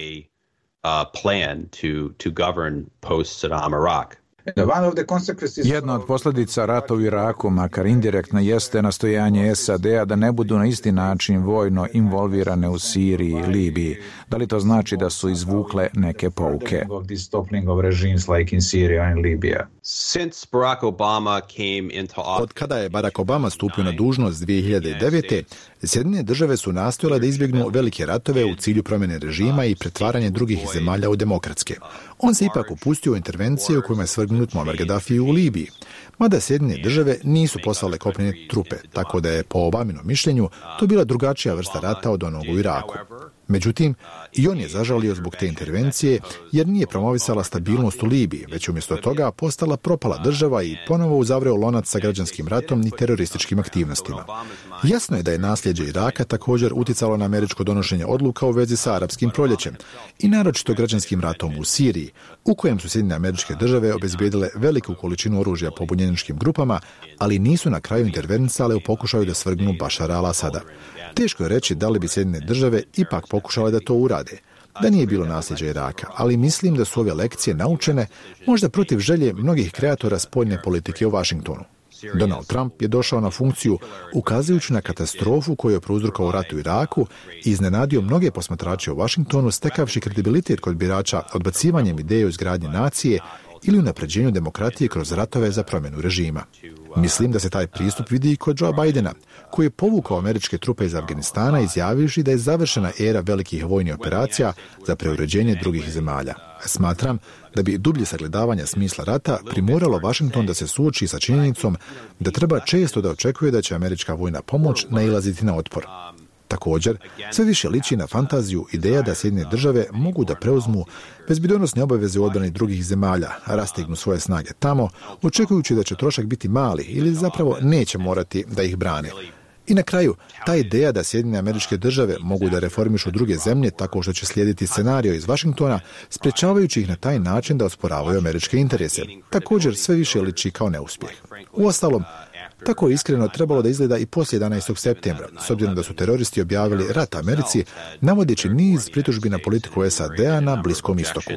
Jedna od posljedica rata u Iraku, makar indirektno, jeste nastojanje SAD-a da ne budu na isti način vojno involvirane u Siriji i Libiji. Da li to znači da su izvukle neke pouke? Od kada je Barack Obama stupio na dužnost 2009. Sjedinjene države su nastojale da izbjegnu velike ratove u cilju promjene režima i pretvaranje drugih zemalja u demokratske. On se ipak upustio u intervencije u kojima je svrgnut Muammar Gaddafi u Libiji. Mada Sjedinjene države nisu poslale kopnene trupe, tako da je po Obaminom mišljenju to bila drugačija vrsta rata od onog u Iraku. Međutim, i on je zažalio zbog te intervencije jer nije promovisala stabilnost u Libiji, već umjesto toga postala propala država i ponovo uzavreo lonac sa građanskim ratom i terorističkim aktivnostima. Jasno je da je nasljeđe Iraka također utjecalo na američko donošenje odluka u vezi sa arapskim proljećem i naročito građanskim ratom u Siriji, u kojem su Sjedinjene Američke Države obezbijedile veliku količinu oružja pobunjeničkim grupama, ali nisu na kraju intervenisale u pokušaju da svrgnu Bašara al-Asada. Teško je reći da li bi Sjedinjene Države ipak pokušale da to urade, da nije bilo nasljeđa Iraka, ali mislim da su ove lekcije naučene možda protiv želje mnogih kreatora spoljne politike u Washingtonu. Donald Trump je došao na funkciju ukazujući na katastrofu koju je prouzrokovao rat u Iraku i iznenadio mnoge posmatrače u Washingtonu stekavši kredibilitet kod birača odbacivanjem ideje o izgradnji nacije ili unapređenju demokratije kroz ratove za promjenu režima. Mislim da se taj pristup vidi i kod Joea Bidena, koji je povukao američke trupe iz Afganistana izjavivši da je završena era velikih vojnih operacija za preuređenje drugih zemalja. Smatram da bi dublje sagledavanje smisla rata primoralo Washington da se suoči sa činjenicom da treba često da očekuje da će američka vojna pomoć nailaziti na otpor. Također, sve više liči na fantaziju ideja da Sjedinjene Države mogu da preuzmu bezbjednosne obaveze u odbrani drugih zemalja, rastegnu svoje snage tamo, očekujući da će trošak biti mali ili zapravo neće morati da ih brane. I na kraju, ta ideja da Sjedinjene Američke Države mogu da reformišu druge zemlje tako što će slijediti scenario iz Washingtona, sprečavajući ih na taj način da osporavaju američke interese, također sve više liči kao neuspjeh. Uostalom, tako je iskreno trebalo da izgleda i poslije 11. septembra, s obzirom da su teroristi objavili rat Americi, navodeći niz pritužbi na politiku SAD-a na Bliskom istoku.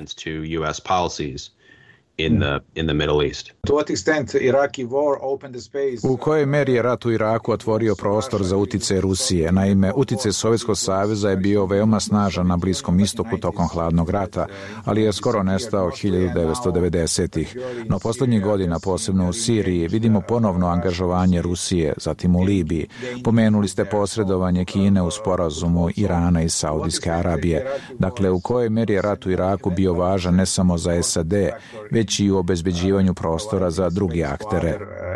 U kojoj meri je rat u Iraku otvorio prostor za utjecaj Rusije? Naime, utjecaj Sovjetskog saveza je bio veoma snažan na Bliskom istoku tokom hladnog rata, ali je skoro nestao 1990-ih. No posljednjih godina, posebno u Siriji, vidimo ponovno angažovanje Rusije, zatim u Libiji. Pomenuli ste posredovanje Kine u sporazumu Irana i Saudijske Arabije. Dakle, u kojoj meri je rat u Iraku bio važan ne samo za SAD, već i u obezbeđivanju prostora za drugi aktere.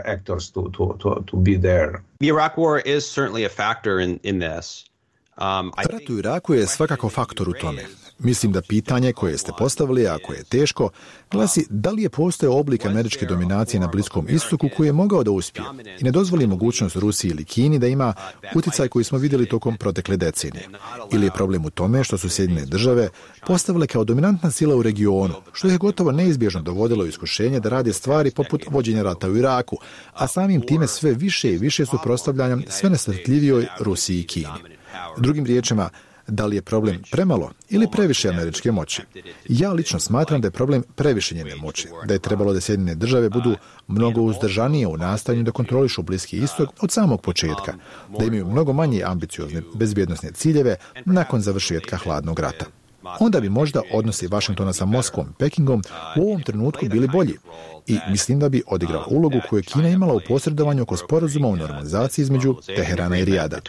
The Iraq war is certainly a factor in this. Rat u Iraku je svakako faktor u tome. Mislim da pitanje koje ste postavili, ako je teško, glasi da li je postojao oblik američke dominacije na Bliskom istoku koji je mogao da uspije i ne dozvoli mogućnost Rusiji ili Kini da ima utjecaj koji smo vidjeli tokom protekle decenije. Ili je problem u tome što su Sjedinjene Države postavile kao dominantna sila u regionu, što je gotovo neizbježno dovodilo u iskušenje da rade stvari poput vođenja rata u Iraku, a samim time sve više i više suprotstavljanja sve nesvrtljivijoj Rusiji i Kini. Drugim riječima, Da li je problem premalo ili previše američke moći? Ja lično smatram da je problem previše njene moći, da je trebalo da Sjedinjene države budu mnogo uzdržanije u nastojanju da kontrolišu Bliski istok od samog početka, da imaju mnogo manje ambiciozne bezbjednosne ciljeve nakon završetka hladnog rata. Onda bi možda odnosi Vašingtona sa Moskvom i Pekingom u ovom trenutku bili bolji i mislim da bi odigrao ulogu koju je Kina imala u posredovanju oko sporazuma o normalizaciji između Teherana i Rijada.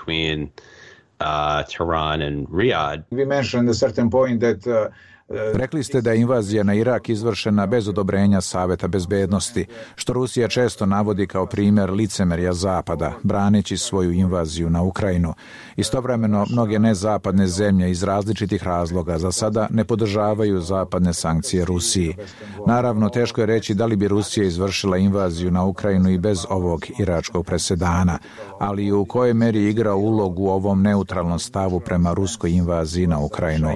Rekli ste da je invazija na Irak izvršena bez odobrenja Saveta bezbednosti, što Rusija često navodi kao primjer licemerja Zapada, braneći svoju invaziju na Ukrajinu. Istovremeno, mnoge nezapadne zemlje iz različitih razloga za sada ne podržavaju zapadne sankcije Rusiji. Naravno, teško je reći da li bi Rusija izvršila invaziju na Ukrajinu i bez ovog iračkog presedana, ali u kojoj meri igra ulogu u ovom neutralnom stavu prema ruskoj invaziji na Ukrajinu.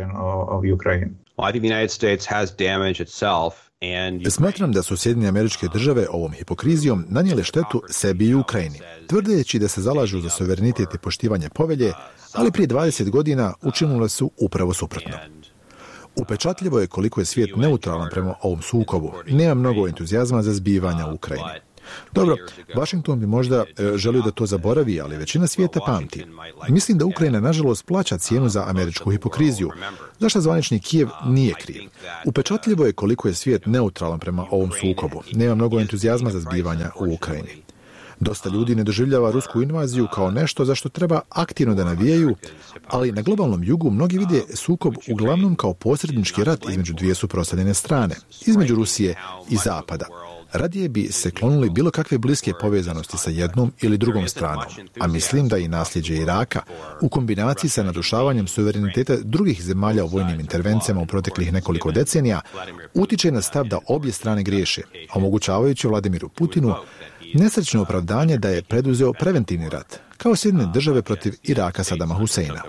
Smatram da su Sjedinjene Američke Države ovom hipokrizijom nanijele štetu sebi i Ukrajini, tvrdeći da se zalažu za suverenitet i poštivanje povelje, ali prije 20 godina učinile su upravo suprotno. Upečatljivo je koliko je svijet neutralan prema ovom sukobu. Nema mnogo entuzijazma za zbivanja u Ukrajini. Dobro, Washington bi možda želio da to zaboravi, ali većina svijeta pamti. Mislim da Ukrajina nažalost plaća cijenu za američku hipokriziju, zašto zvanični Kijev nije kriv. Upečatljivo je koliko je svijet neutralan prema ovom sukobu. Nema mnogo entuzijazma za zbivanja u Ukrajini. Dosta ljudi ne doživljava rusku invaziju kao nešto za što treba aktivno da navijaju, ali na globalnom jugu mnogi vide sukob uglavnom kao posrednički rat između dvije suprotstavljene strane, između Rusije i Zapada. Radije bi se klonuli bilo kakve bliske povezanosti sa jednom ili drugom stranom, a mislim da i nasljeđe Iraka, u kombinaciji sa narušavanjem suvereniteta drugih zemalja u vojnim intervencijama u proteklih nekoliko decenija, utiče na stav da obje strane griješe, omogućavajući Vladimiru Putinu nesrećno opravdanje da je preduzeo preventivni rat, kao Sjedinjene države protiv Iraka Sadama Huseina.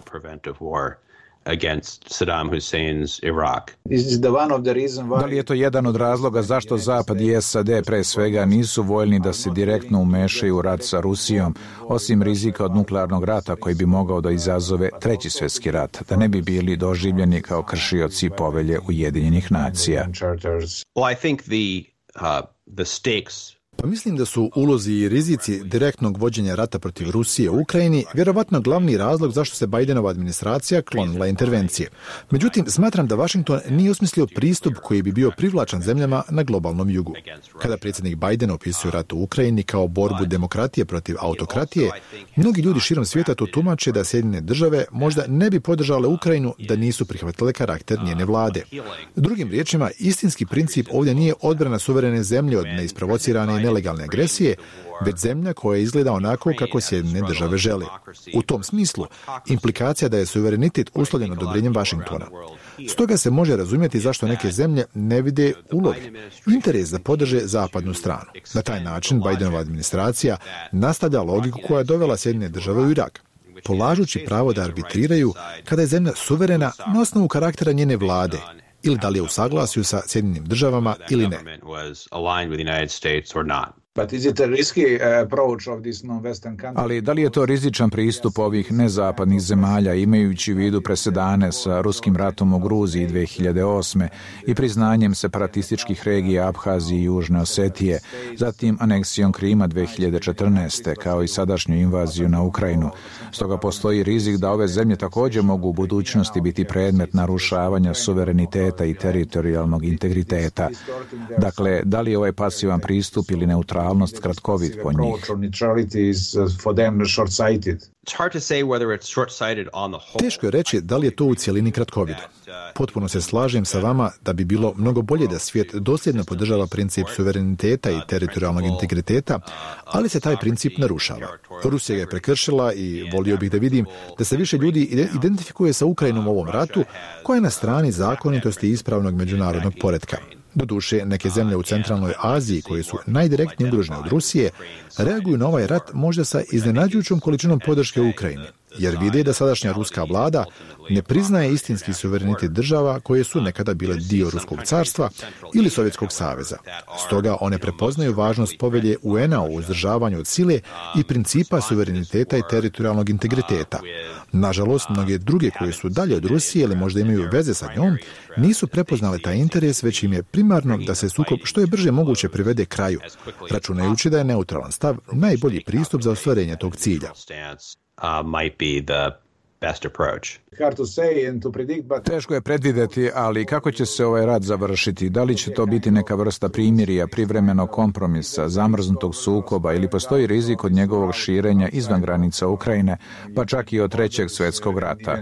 Against Saddam Hussein's Iraq. Da li je to jedan od razloga zašto Zapad i SAD pre svega nisu voljni da se direktno umešaju u rat sa Rusijom, osim rizika od nuklearnog rata koji bi mogao da izazove treći svjetski rat, da ne bi bili doživljeni kao kršioci povelje Ujedinjenih nacija? Well, I think the stakes. Pa mislim da su ulozi i rizici direktnog vođenja rata protiv Rusije u Ukrajini vjerovatno glavni razlog zašto se Bidenova administracija klonila intervencije. Međutim, smatram da Washington nije osmislio pristup koji bi bio privlačan zemljama na globalnom jugu. Kada predsjednik Biden opisuje rat u Ukrajini kao borbu demokratije protiv autokratije, mnogi ljudi širom svijeta to tumače da Sjedinjene države možda ne bi podržale Ukrajinu da nisu prihvatile karakter njene vlade. Drugim riječima, istinski princip ovdje nije odbrana suverene zemlje od neisprovocirane nelegalne agresije, već zemlja koja izgleda onako kako Sjedinjene države žele. U tom smislu, implikacija da je suverenitet uslovljen odobrenjem Washingtona. Stoga se može razumjeti zašto neke zemlje ne vide ulog, interes da podrže zapadnu stranu. Na taj način Bidenova administracija nastavlja logiku koja je dovela Sjedinjene države u Irak, polažući pravo da arbitriraju kada je zemlja suverena na osnovu karaktera njene vlade, ili da li je u saglasju sa Sjedinjenim državama ili ne. Ali da li je to rizičan pristup ovih nezapadnih zemalja, imajući u vidu presedane sa ruskim ratom u Gruziji 2008. i priznanjem separatističkih regija Abhazije i Južne Osetije, zatim aneksijom Krima 2014. kao i sadašnju invaziju na Ukrajinu. Stoga postoji rizik da ove zemlje također mogu u budućnosti biti predmet narušavanja suvereniteta i teritorijalnog integriteta. Dakle, da li je ovaj pasivan pristup ili neutralnost kratkovit po njih? Teško je reći da li je to u cjelini kratkovido. Potpuno se slažem sa vama da bi bilo mnogo bolje da svijet dosljedno podržava princip suvereniteta i teritorijalnog integriteta, ali se taj princip narušava. Rusija ga je prekršila i volio bih da vidim da se više ljudi identifikuje sa Ukrajinom u ovom ratu, koja je na strani zakonitosti i ispravnog međunarodnog poretka. Doduše, neke zemlje u centralnoj Aziji, koje su najdirektnije ugrožene od Rusije, reaguju na ovaj rat možda sa iznenađujućom količinom podrške u Ukrajini, jer vide da sadašnja ruska vlada ne priznaje istinski suverenitet država koje su nekada bile dio Ruskog carstva ili Sovjetskog saveza. Stoga one prepoznaju važnost povelje UN-a o uzdržavanju od sile i principa suvereniteta i teritorijalnog integriteta. Nažalost, mnoge druge koje su dalje od Rusije ili možda imaju veze sa njom, nisu prepoznale taj interes, već im je primarno da se sukob što je brže moguće privede kraju, računajući da je neutralan stav najbolji pristup za ostvarenje tog cilja. Teško je predvidjeti, ali kako će se ovaj rat završiti? Da li će to biti neka vrsta primirja, privremenog kompromisa, zamrznutog sukoba ili postoji rizik od njegovog širenja izvan granica Ukrajine, pa čak i od Trećeg svjetskog rata?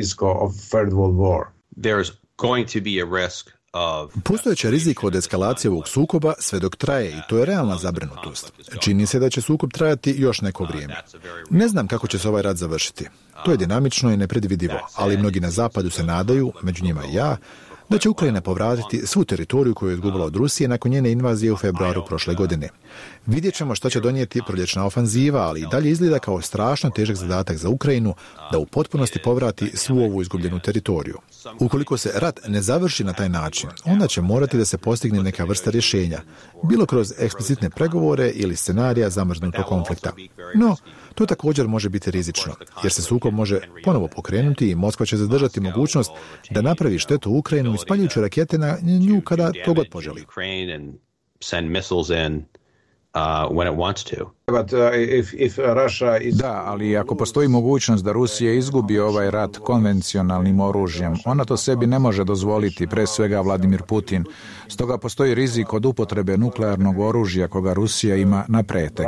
Postojeći rizik od eskalacije ovog sukoba sve dok traje i to je realna zabrinutost. Čini se da će sukob trajati još neko vrijeme. Ne znam kako će se ovaj rat završiti. To je dinamično i nepredvidivo, ali mnogi na zapadu se nadaju, među njima i ja, da će Ukrajina povratiti svu teritoriju koju je izgubila od Rusije nakon njene invazije u februaru prošle godine. Vidjet ćemo što će donijeti proljećna ofanziva, ali i dalje izgleda kao strašno težak zadatak za Ukrajinu da u potpunosti povrati svu ovu izgubljenu teritoriju. Ukoliko se rat ne završi na taj način, onda će morati da se postigne neka vrsta rješenja, bilo kroz eksplicitne pregovore ili scenarija zamrznutog konflikta. No, to također može biti rizično, jer se sukob može ponovo pokrenuti i Moskva će zadržati mogućnost da napravi štetu Ukrajinu ispaljujući rakete na nju kada to god poželi. When it wants to. Da, ali ako postoji mogućnost da Rusija izgubi ovaj rat konvencionalnim oružjem, ona to sebi ne može dozvoliti, pre svega Vladimir Putin. Stoga postoji rizik od upotrebe nuklearnog oružja koga Rusija ima na pretek.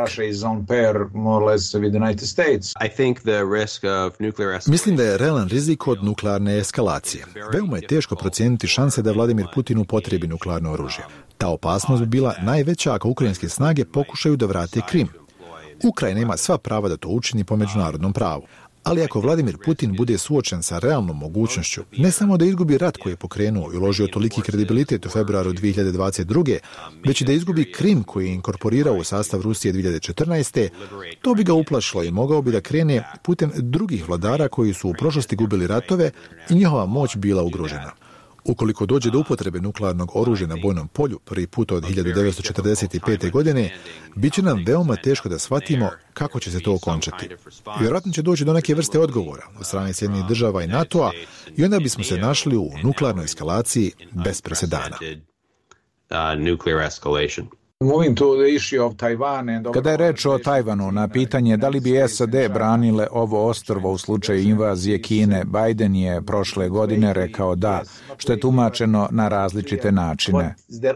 Mislim da je realan rizik od nuklearne eskalacije. Veoma je teško procijeniti šanse da Vladimir Putin upotrebi nuklearno oružje. Ta opasnost bi bila najveća ako ukrajinske snage pokušaju da vrate Krim. Ukrajina ima sva prava da to učini po međunarodnom pravu. Ali ako Vladimir Putin bude suočen sa realnom mogućnošću, ne samo da izgubi rat koji je pokrenuo i uložio toliki kredibilitet u februaru 2022. već i da izgubi Krim koji je inkorporirao u sastav Rusije 2014. to bi ga uplašilo i mogao bi da krene putem drugih vladara koji su u prošlosti gubili ratove i njihova moć bila ugrožena. Ukoliko dođe do upotrebe nuklearnog oružja na bojnom polju prvi put od 1945. godine, bit će nam veoma teško da shvatimo kako će se to okončati. Vjerojatno će doći do neke vrste odgovora od strane Sjedinjenih država i NATO-a i onda bismo se našli u nuklearnoj eskalaciji bez presedana. Kada je reč o Tajvanu, na pitanje da li bi SAD branile ovo ostrvo u slučaju invazije Kine, Biden je prošle godine rekao da, što je tumačeno na različite načine.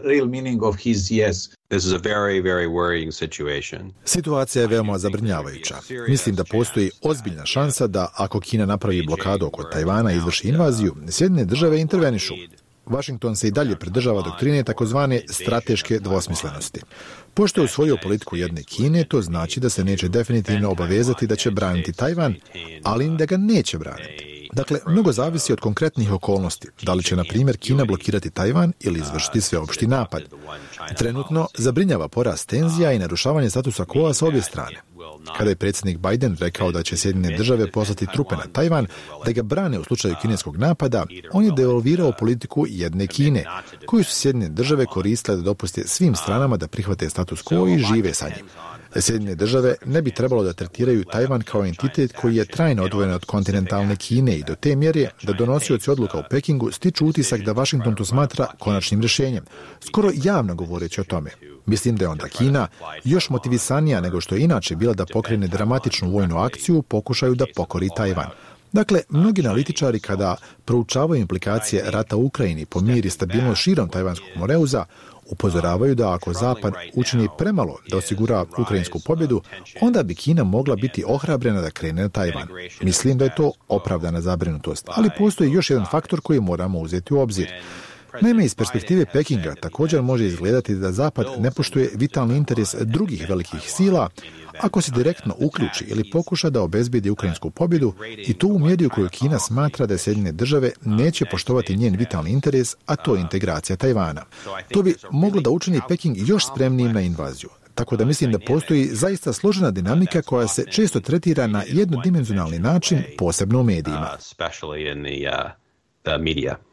Situacija je veoma zabrinjavajuća. Mislim da postoji ozbiljna šansa da ako Kina napravi blokadu oko Tajvana i izvrši invaziju, Sjedinjene države intervenišu. Washington se i dalje pridržava doktrine takozvane strateške dvosmislenosti. Pošto je usvojio politiku jedne Kine, to znači da se neće definitivno obavezati da će braniti Tajvan, ali da ga neće braniti. Dakle, mnogo zavisi od konkretnih okolnosti. Da li će, na primjer, Kina blokirati Tajvan ili izvršiti sveopšti napad. Trenutno zabrinjava porast tenzija i narušavanje statusa quo sa obje strane. Kada je predsjednik Biden rekao da će Sjedinjene države poslati trupe na Tajvan da ga brane u slučaju kineskog napada, on je devalvirao politiku jedne Kine, koju su Sjedinjene države koristile da dopuste svim stranama da prihvate status quo i žive sa njim. Sjedinjene države ne bi trebalo da tretiraju Tajvan kao entitet koji je trajno odvojen od kontinentalne Kine i do te mjere da donosioci odluka u Pekingu stiču utisak da Washington to smatra konačnim rješenjem, skoro javno govoreći o tome. Mislim da je onda Kina još motivisanija nego što je inače bila da pokrene dramatičnu vojnu akciju u pokušaju da pokori Tajvan. Dakle, mnogi analitičari kada proučavaju implikacije rata u Ukrajini po mir i stabilnost širom Tajvanskog moreuza, upozoravaju da ako Zapad učini premalo da osigura ukrajinsku pobjedu, onda bi Kina mogla biti ohrabrena da krene na Tajvan. Mislim da je to opravdana zabrinutost, ali postoji još jedan faktor koji moramo uzeti u obzir. Naime, iz perspektive Pekinga također može izgledati da Zapad ne poštuje vitalni interes drugih velikih sila ako se direktno uključi ili pokuša da obezbijedi ukrajinsku pobjedu i to u mjeri u kojoj Kina smatra da Sjedinjene države neće poštovati njen vitalni interes, a to je integracija Tajvana. To bi moglo da učini Peking još spremnijim na invaziju. Tako da mislim da postoji zaista složena dinamika koja se često tretira na jednodimenzionalni način, posebno u medijima.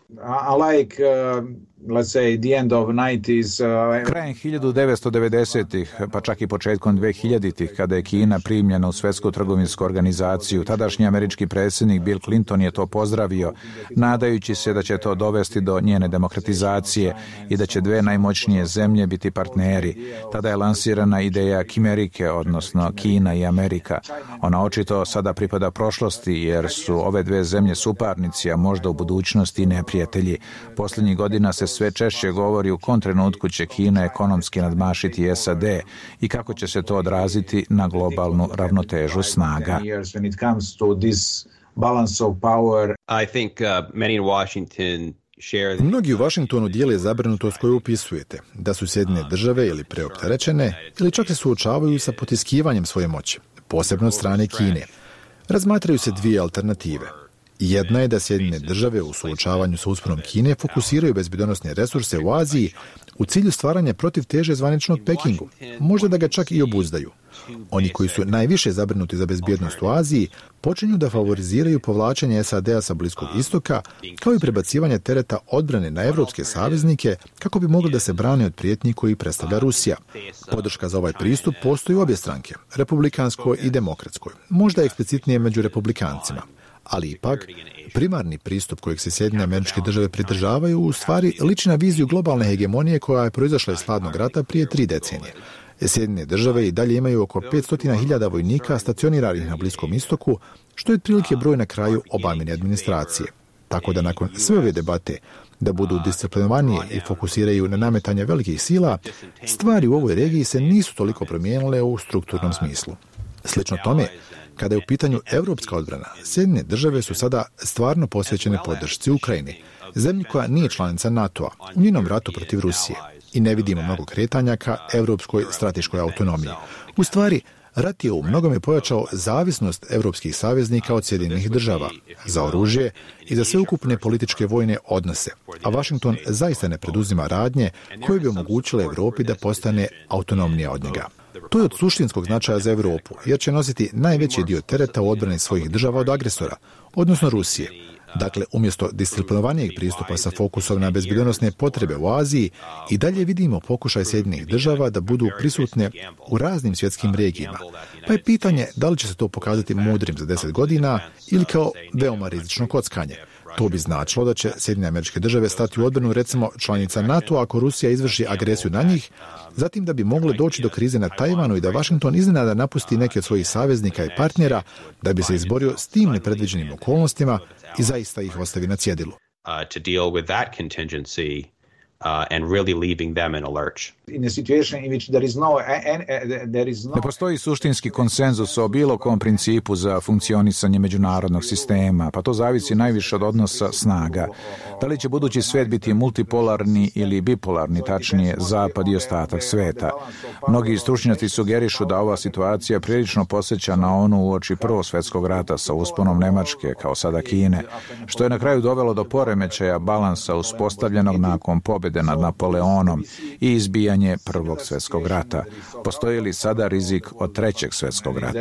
Krajem 1990-ih, pa čak i početkom 2000-ih, kada je Kina primljena u Svjetsku trgovinsku organizaciju, tadašnji američki predsjednik Bill Clinton je to pozdravio, nadajući se da će to dovesti do njene demokratizacije i da će dve najmoćnije zemlje biti partneri. Tada je lansirana ideja Kimerike, odnosno Kina i Amerika. Ona očito sada pripada prošlosti, jer su ove dve zemlje suparnici, a možda u budućnosti i neprijatelji. Posljednjih godina se sve češće govori u kom trenutku će Kina ekonomski nadmašiti SAD i kako će se to odraziti na globalnu ravnotežu snaga. Mnogi u Washingtonu dijele zabrinutost koju upisujete, da su Sjedinjene Države ili preopterećene ili čak se suočavaju sa potiskivanjem svoje moći, posebno od strane Kine. Razmatraju se dvije alternative. Jedna je da Sjedinjene Države u suočavanju sa usponom Kine fokusiraju bezbjednosne resurse u Aziji u cilju stvaranja protivteže zvaničnog Pekingu, možda da ga čak i obuzdaju. Oni koji su najviše zabrinuti za bezbjednost u Aziji počinju da favoriziraju povlačenje SAD-a sa Bliskog istoka, kao i prebacivanje tereta odbrane na evropske saveznike kako bi mogli da se brane od prijetnji koji predstavlja Rusija. Podrška za ovaj pristup postoji u obje stranke, republikanskoj i demokratskoj, možda eksplicitnije među republikancima. Ali ipak, primarni pristup kojeg se Sjedinjene Američke Države pridržavaju u stvari liči na viziju globalne hegemonije koja je proizašla iz hladnog rata prije 3 decenije. Sjedinjene Države i dalje imaju oko 500.000 vojnika stacioniranih na Bliskom istoku, što je otprilike broj na kraju Obamine administracije. Tako da nakon sve ove debate da budu disciplinovanije i fokusiraju na nametanje velikih sila, stvari u ovoj regiji se nisu toliko promijenile u strukturnom smislu. Slično tome, kada je u pitanju evropska odbrana, Sjedinjene Države su sada stvarno posvećene podršci Ukrajini, zemlji koja nije članica NATO-a, u njenom ratu protiv Rusije. I ne vidimo mnogo kretanja ka evropskoj strateškoj autonomiji. U stvari, rat je u mnogome pojačao zavisnost evropskih saveznika od Sjedinjenih Država za oružje i za sveukupne političke vojne odnose, a Washington zaista ne preduzima radnje koje bi omogućile Evropi da postane autonomnija od njega. To je od suštinskog značaja za Evropu, jer će nositi najveći dio tereta u odbrani svojih država od agresora, odnosno Rusije. Dakle, umjesto disciplinovanijeg pristupa sa fokusom na bezbjednosne potrebe u Aziji, i dalje vidimo pokušaj Sjedinjenih Država da budu prisutne u raznim svjetskim regijama. Pa je pitanje da li će se to pokazati mudrim za 10 godina ili kao veoma rizično kockanje. To bi značilo da će Sjedinjene Američke Države stati u odbranu recimo članica NATO ako Rusija izvrši agresiju na njih, zatim da bi moglo doći do krize na Tajvanu i da Washington iznenada napusti neke od svojih saveznika i partnera da bi se izborio s tim nepredviđenim okolnostima i zaista ih ostavi na cjedilu. To deal with that contingency and really leaving them in a lurch. Ne postoji suštinski konsenzus o bilo kom principu za funkcionisanje međunarodnog sistema, pa to zavisi najviše od odnosa snaga. Da li će budući svijet biti multipolarni ili bipolarni, tačnije zapad i ostatak sveta. Mnogi stručnjaci sugerišu da ova situacija prilično podsjeća na onu uoči Prvog svjetskog rata sa usponom Nemačke, kao sada Kine, što je na kraju dovelo do poremećaja balansa uspostavljenog nakon pobjede nad Napoleonom i izbijanja Prvog svjetskog rata. Postoji li sada rizik od Trećeg svjetskog rata? I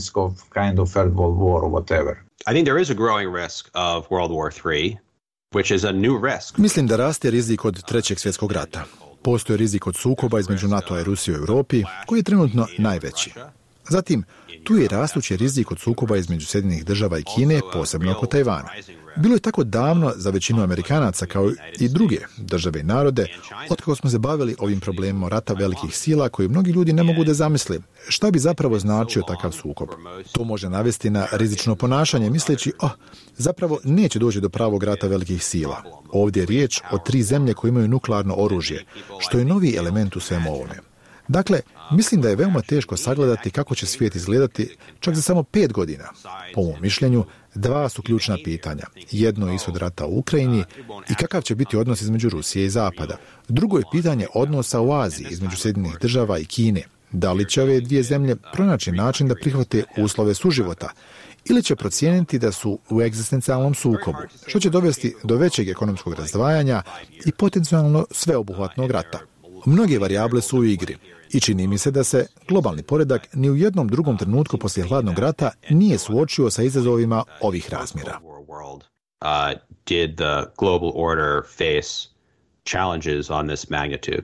think there is a growing risk of World War III, which is a new risk. Mislim da raste rizik od Trećeg svjetskog rata. Postoji rizik od sukoba između NATO i Rusije u Europi, koji je trenutno najveći. Zatim, tu je rastući rizik od sukoba između Sjedinjenih Država i Kine, posebno oko Tajvana. Bilo je tako davno za većinu Amerikanaca kao i druge države i narode, otkako smo se bavili ovim problemom rata velikih sila koji mnogi ljudi ne mogu da zamisle šta bi zapravo značio takav sukob. To može navesti na rizično ponašanje misleći, zapravo neće doći do pravog rata velikih sila. Ovdje je riječ o 3 zemlje koje imaju nuklearno oružje, što je novi element u svemu ovome. Dakle, mislim da je veoma teško sagledati kako će svijet izgledati čak za samo 5 godina. Po mom mišljenju, 2 su ključna pitanja. Jedno je ishod rata u Ukrajini i kakav će biti odnos između Rusije i Zapada. Drugo je pitanje odnosa u Aziji između Sjedinjenih Država i Kine. Da li će ove 2 zemlje pronaći način da prihvate uslove suživota ili će procijeniti da su u egzistencijalnom sukobu, što će dovesti do većeg ekonomskog razdvajanja i potencijalno sveobuhvatnog rata. Mnoge varijable su u igri i čini mi se da se globalni poredak ni u jednom drugom trenutku poslije hladnog rata nije suočio sa izazovima ovih razmjera. did the global order face challenges on this magnitude?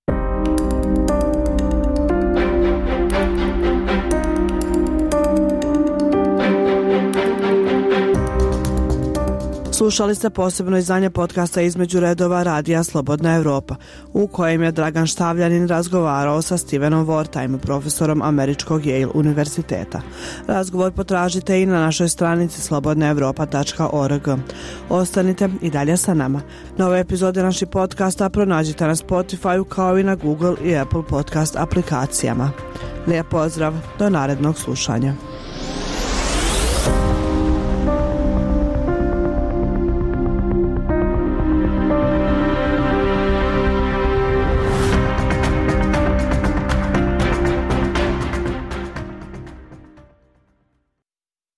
Slušali ste posebno izdanje podcasta Između redova radija Slobodna Evropa, u kojem je Dragan Štavljanin razgovarao sa Stevenom Wertheim, profesorom Američkog Yale univerziteta. Razgovor potražite i na našoj stranici slobodnaevropa.org. Ostanite i dalje sa nama. Nove epizode naših podcasta pronađite na Spotify kao i na Google i Apple podcast aplikacijama. Lijep pozdrav, do narednog slušanja.